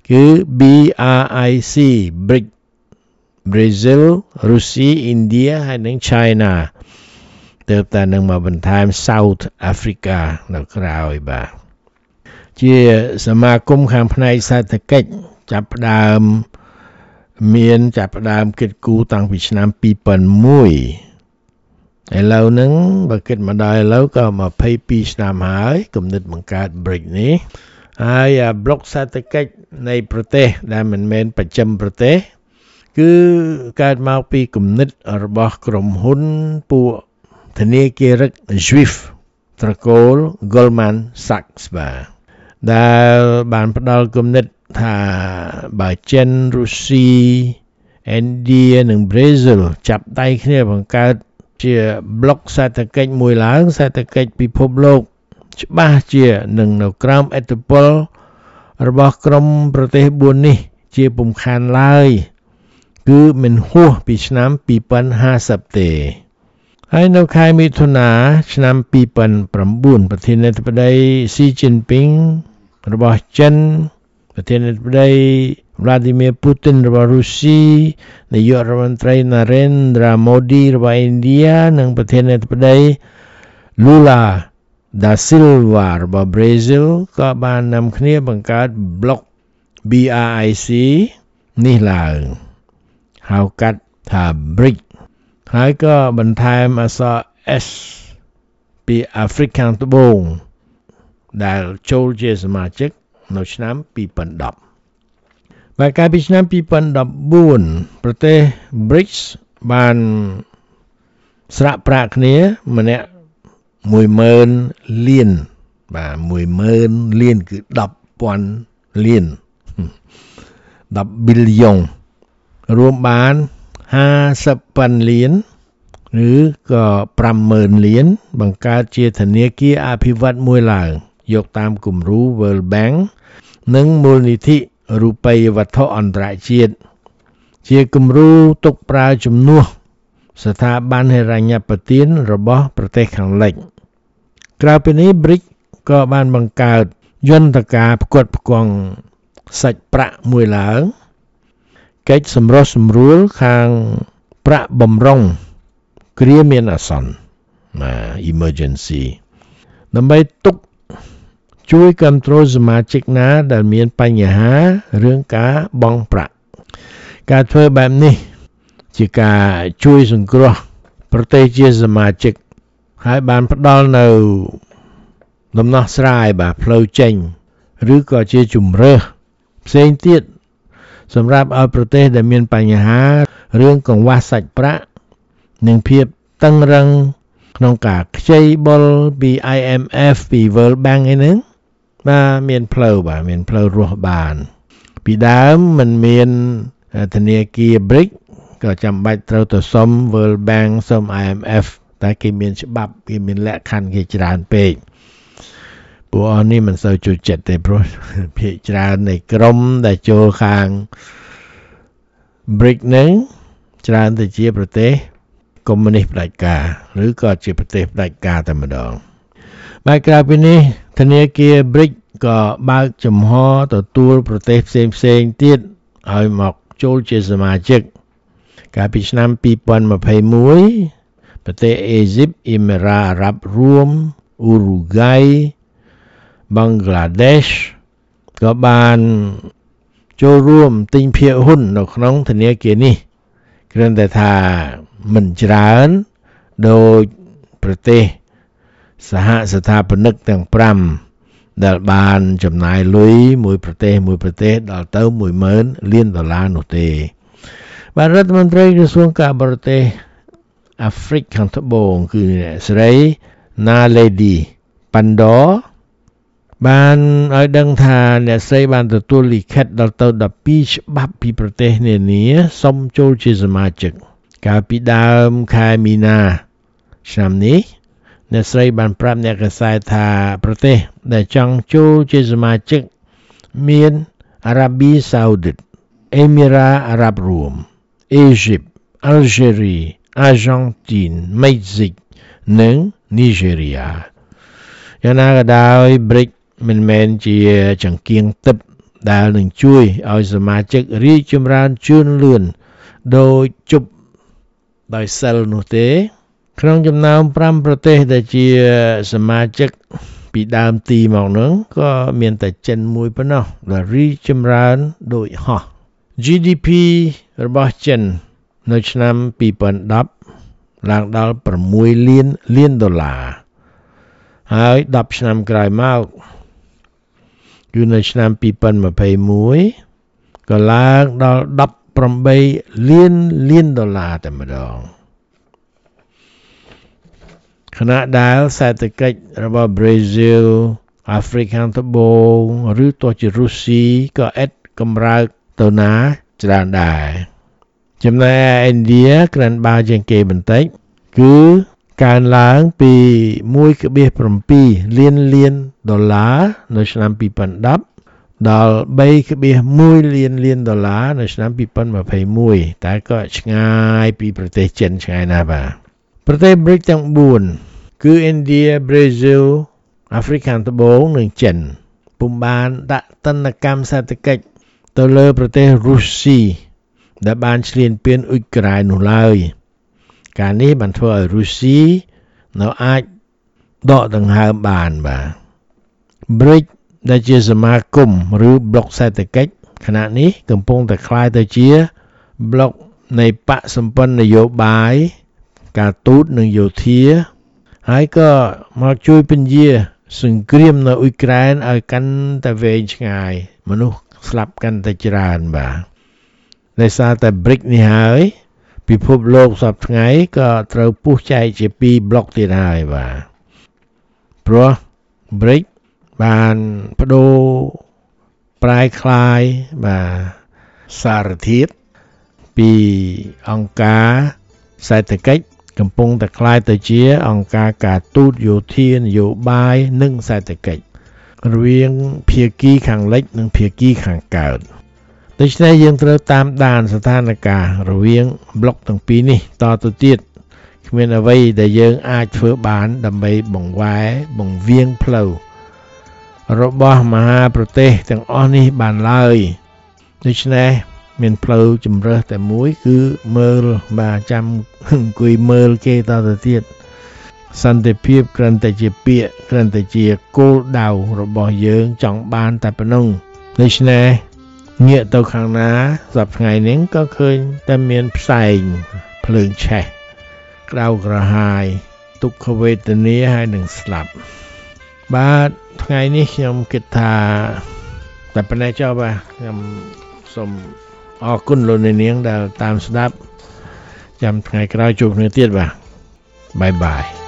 គឺ B R I C BRIC Brazil រុស្ស៊ីឥណ្ឌាហើយនិង China ទើបតែនឹងមកបន្ថែម South Africa នៅក្រៅបាទជាសមាគមខាងផ្នែកសេដ្ឋកិច្ចចាប់ផ្ដើមមានចាប់ផ្ដើមគិតគូរតាំងពីឆ្នាំtwo thousand oneឥឡូវហ្នឹងបើគិតមកដល់ឥឡូវក៏twenty-twoឆ្នាំហើយគំនិតបង្កើត BRIC នេះហើយប្លុកសេដ្ឋកិច្ចនៃប្រទេសដែលមិនមែនប្រចាំប្រទេសគឺកើតមកពីគំនិតរបស់ក្រុមហ៊ុនពួកធនាគារ Swiss ត្រកូល Goldman Sachs បាទដែលបានផ្ដល់គំនិតថាបើចិនរុស្ស៊ីឥណ្ឌានិងប្រេស៊ីលចាប់ដៃគ្នាបង្កើតជាប្លុកសេដ្ឋកិច្ចមួយឡើងសេដ្ឋកិច្ចពិភពលោកច្បាស់ជានឹងនៅក្រោមឥទ្ធិពលរបស់ក្រុមប្រទេសfourនេះជាពុំខានឡើយគឺមិនហួសពីឆ្នាំtwo thousand fiftyទេហើយនៅខែមិថុនាឆ្នាំtwo thousand nineប្រធានាធិបតី Xi Jinping របស់ចិនប្រធានាធិបតី Vladimir Putin របស់រុស្ស៊ីនាយករដ្ឋមន្ត្រី Narendra Modi របស់ឥណ្ឌានិងប្រធានាធិបតី Lula da Silva របស់ Brazil ក៏បាននាំគ្នាបង្កើតប្លុក B R I C នេះឡើងហៅកាត់ថា BRIC ហើយក៏បន្ថែមអក្សរ S ពីអាហ្វ្រិកខាងត្បូងដែលចូលជាសមាជិកនៅឆ្នាំtwo thousand tenបាទកាលពីឆ្នាំtwo thousand fourteenប្រទេស BRICS បានស្រាក់ប្រាក់គ្នាម្នាក់one thousandលានបាទone thousandលានគឺten thousandលានten billion រួមបានfiftyលានឬក៏five thousandលានបង្កើតជាធនាគារអភិវឌ្ឍន៍មួយឡើងយកតាមគំរូ World Bank និងមូលនិធិរូបិយវត្ថុអន្តរជាតិជាគំរូទុកប្រើជំនួសស្ថាប័នហិរញ្ញប្បទានរបស់ប្រទេសខាងលិចក្រៅពីនេះ BRIC ក៏បានបង្កើតយន្តការផ្គត់ផ្គង់សាច់ប្រាក់មួយឡើងកិច្ចសម្រុះសម្រួលខាងប្រាក់បំរុងគ្រាមានអាសន្ន emergency ដើម្បីទុកជួយគាំទ្រសមាជិកណាដែលមានបញ្ហារឿងការបង់ប្រាក់ការធ្វើបែបនេះជាការជួយសង្គ្រោះប្រទេសជាសមាជិកហើយបានផ្ដល់នៅដំណោះស្រាយបាទផ្លូវចេញឬក៏ជាជំរើសផ្សេងទៀតសម្រាប់ឲ្យប្រទេសដែលមានបញ្ហារឿងកង្វះសាច់ប្រាក់និងភាពតឹងរ៉ឹងក្នុងការខ្ចីបុលពី I M F ពី World Bank ឯហ្នឹងបាទមានផ្លូវបាទមានផ្លូវរស់បានពីដើមមិនមានធនាគារ BRIC ក៏ចាំបាច់ត្រូវទៅសុំ World Bank សុំ I M F តែគេមានច្បាប់គេមានលក្ខខណ្ឌគេច្រើនពេកពួកអស់នេះមិនសូវចូលចិត្តទេព្រោះភាគច្រើននៃក្រុមដែលចូលខាង BRIC ហ្នឹងច្រើនទៅជាប្រទេសកុម្មុយនីសផ្ដាច់ការឬក៏ជាប្រទេសផ្ដាច់ការតែម្ដងបាទក្រៅពីនេះធនាគារ BRIC ក៏បើកចំហទទួលប្រទេសផ្សេងផ្សេងទៀតឲ្យមកចូលជាសមាជិកកាលពីឆ្នាំtwo thousand twenty-oneប្រទេសអេស៊ីបអ៊ីមីរ៉ាអារ៉ាប់រួមអ៊ូរូហ្គាយបង់ក្លាដេសក៏បានចូលរួមទិញភាគហ៊ុននៅក្នុងធនាគារនេះគ្រាន់តែថាមិនច្រើនដោយប្រទេសសហស្ថាបនិកទាំងfiveដែលបានចំណាយលុយមួយប្រទេសមួយប្រទេសដល់ទៅone thousandលានដុល្លារនោះទេបាទរដ្ឋមន្ត្រីក្រសួងការបរទេសអាហ្វ្រិកខាងត្បូងគឺអ្នកស្រី Naledi Pandor បានឲ្យដឹងថាអ្នកស្រីបានទទួលលិខិតដល់ទៅtwelveច្បាប់ពីប្រទេសនានាសុំចូលជាសមាជិកកាលពីដើមខែមីនាឆ្នាំនេះអ្នកស្រីបានប្រាប់អ្នកកាសែតថាប្រទេសដែលចង់ចូលជាសមាជិកមានអារ៉ាប៊ីសាអូឌីតអេមីរ៉ាអារ៉ាប់រួមអេហ្ស៊ីបអាល់ហ្សេរីអាហ្សង់ទីនមេក្ស៊ីកនិងនីហ្សេរីយ៉ាយ៉ាងណាក៏ដោយ BRIC មិនមែនជាចង្គៀងទឹកដែលនឹងជួយឲ្យសមាជិករីកចម្រើនជឿនលឿនដោយជប់ដោយសិលនោះទេក្នុងចំណោមfiveប្រទេសដែលជាសមាជិកពីដើមទីមកនោះក៏មានតែចិនមួយប៉ុណ្ណោះដែលរីកចម្រើនដូចហោះ G D P របស់ចិននៅឆ្នាំtwenty tenឡើងដល់sixលានលានដុល្លារហើយtenឆ្នាំក្រោយមកគឺនៅឆ្នាំtwenty twenty-oneក៏ឡើងដល់eighteenលានលានដុល្លារតែម្ដងខណៈដែលសេដ្ឋកិច្ចរបស់ Brazil អាហ្វ្រិកខាងត្បូងឬទោះជារុស្ស៊ីក៏ឥតកម្រើកទៅណាច្រើនដែរចំណែកឯឥណ្ឌាក្រាន់បើជាងគេបន្តិចគឺកើនឡើងពីone point sevenលានលានដុល្លារនៅឆ្នាំtwenty tenដល់three point oneលានលានដុល្លារនៅឆ្នាំtwenty twenty-oneតែក៏ឆ្ងាយពីប្រទេសចិនឆ្ងាយណាស់បាទប្រទេស B R I C ទាំងfourគឺឥណ្ឌា Brazil អាហ្វ្រិកខាងត្បូងនិងចិនពុំបានដាក់ទណ្ឌកម្មសេដ្ឋកិច្ចទៅលើប្រទេសរុស្ស៊ីដែលបានឈ្លានពានអ៊ុយក្រែននោះឡើយការនេះបានធ្វើឲ្យរុស្ស៊ីនៅអាចដកដង្ហើមបានបាទ B R I C ដែលជាសមាគមឬប្លុកសេដ្ឋកិច្ចខណៈនេះកំពុងតែក្លាយទៅជាប្លុកនៃបកសម្ព័ន្ធនយោបាយការទូតនិងយោធាហើយក៏មកជួយពន្យាសង្គ្រាមនៅអ៊ុយក្រែនឲ្យកាន់តែវែងឆ្ងាយមនុស្សស្លាប់កាន់តែច្រើនបាទដោយសារតែ B R I C នេះហើយពិភពលោកសពថ្ងៃក៏ត្រូវពុះចែកជាពីរប្លុកទៀតហើយបាទព្រោះ B R I C បានបដូរប្រែคลายបាទសារធាតុពីអង្គការសេដ្ឋកិច្ចកំពុងតែคล้ายទៅជាអង្គការការទូតយោធានយោបាយនិងសេដ្ឋកិច្ចរវាងភាគីខាងលិចនិងភាគីខាងកើតដូច្នេះយើងត្រូវតាមដានស្ថានភាពរវាងប្លុកទាំងពីរនេះតទៅទៀតគ្មានអ្វីដែលយើងអាចធ្វើបានដើម្បីបង្វែរបង្វៀងផ្លូវរបស់មហាប្រទេសទាំងអស់នេះបានឡើយដូច្នេះមានផ្លូវជំរើសតែមួយគឺមើលបាទចាំអង្គុយមើលគេតទៅទៀតសន្តិភាពគ្រាន់តែជាពាក្យគ្រាន់តែជាគោលដៅរបស់យើងចង់បានតែប៉ុណ្ណឹងដូច្នេះងាកទៅខាងណាសប្តាហ៍ថ្ងៃនេះក៏ឃើញតែមានផ្សែងភ្លើងឆេះក្តៅក្រហាយទុក្ខវេទនាហើយនឹងស្លាប់បាទថ្ងៃនេះខ្ញុំគិតថាតែប៉ុណ្ណេះចុះបាទខ្ញុំសូមអរគុណលោកអ្នកនាងដែលតាមស្ដាប់ចាំថ្ងៃក្រោយជួបគ្នាទៀតបាទបាយបាយ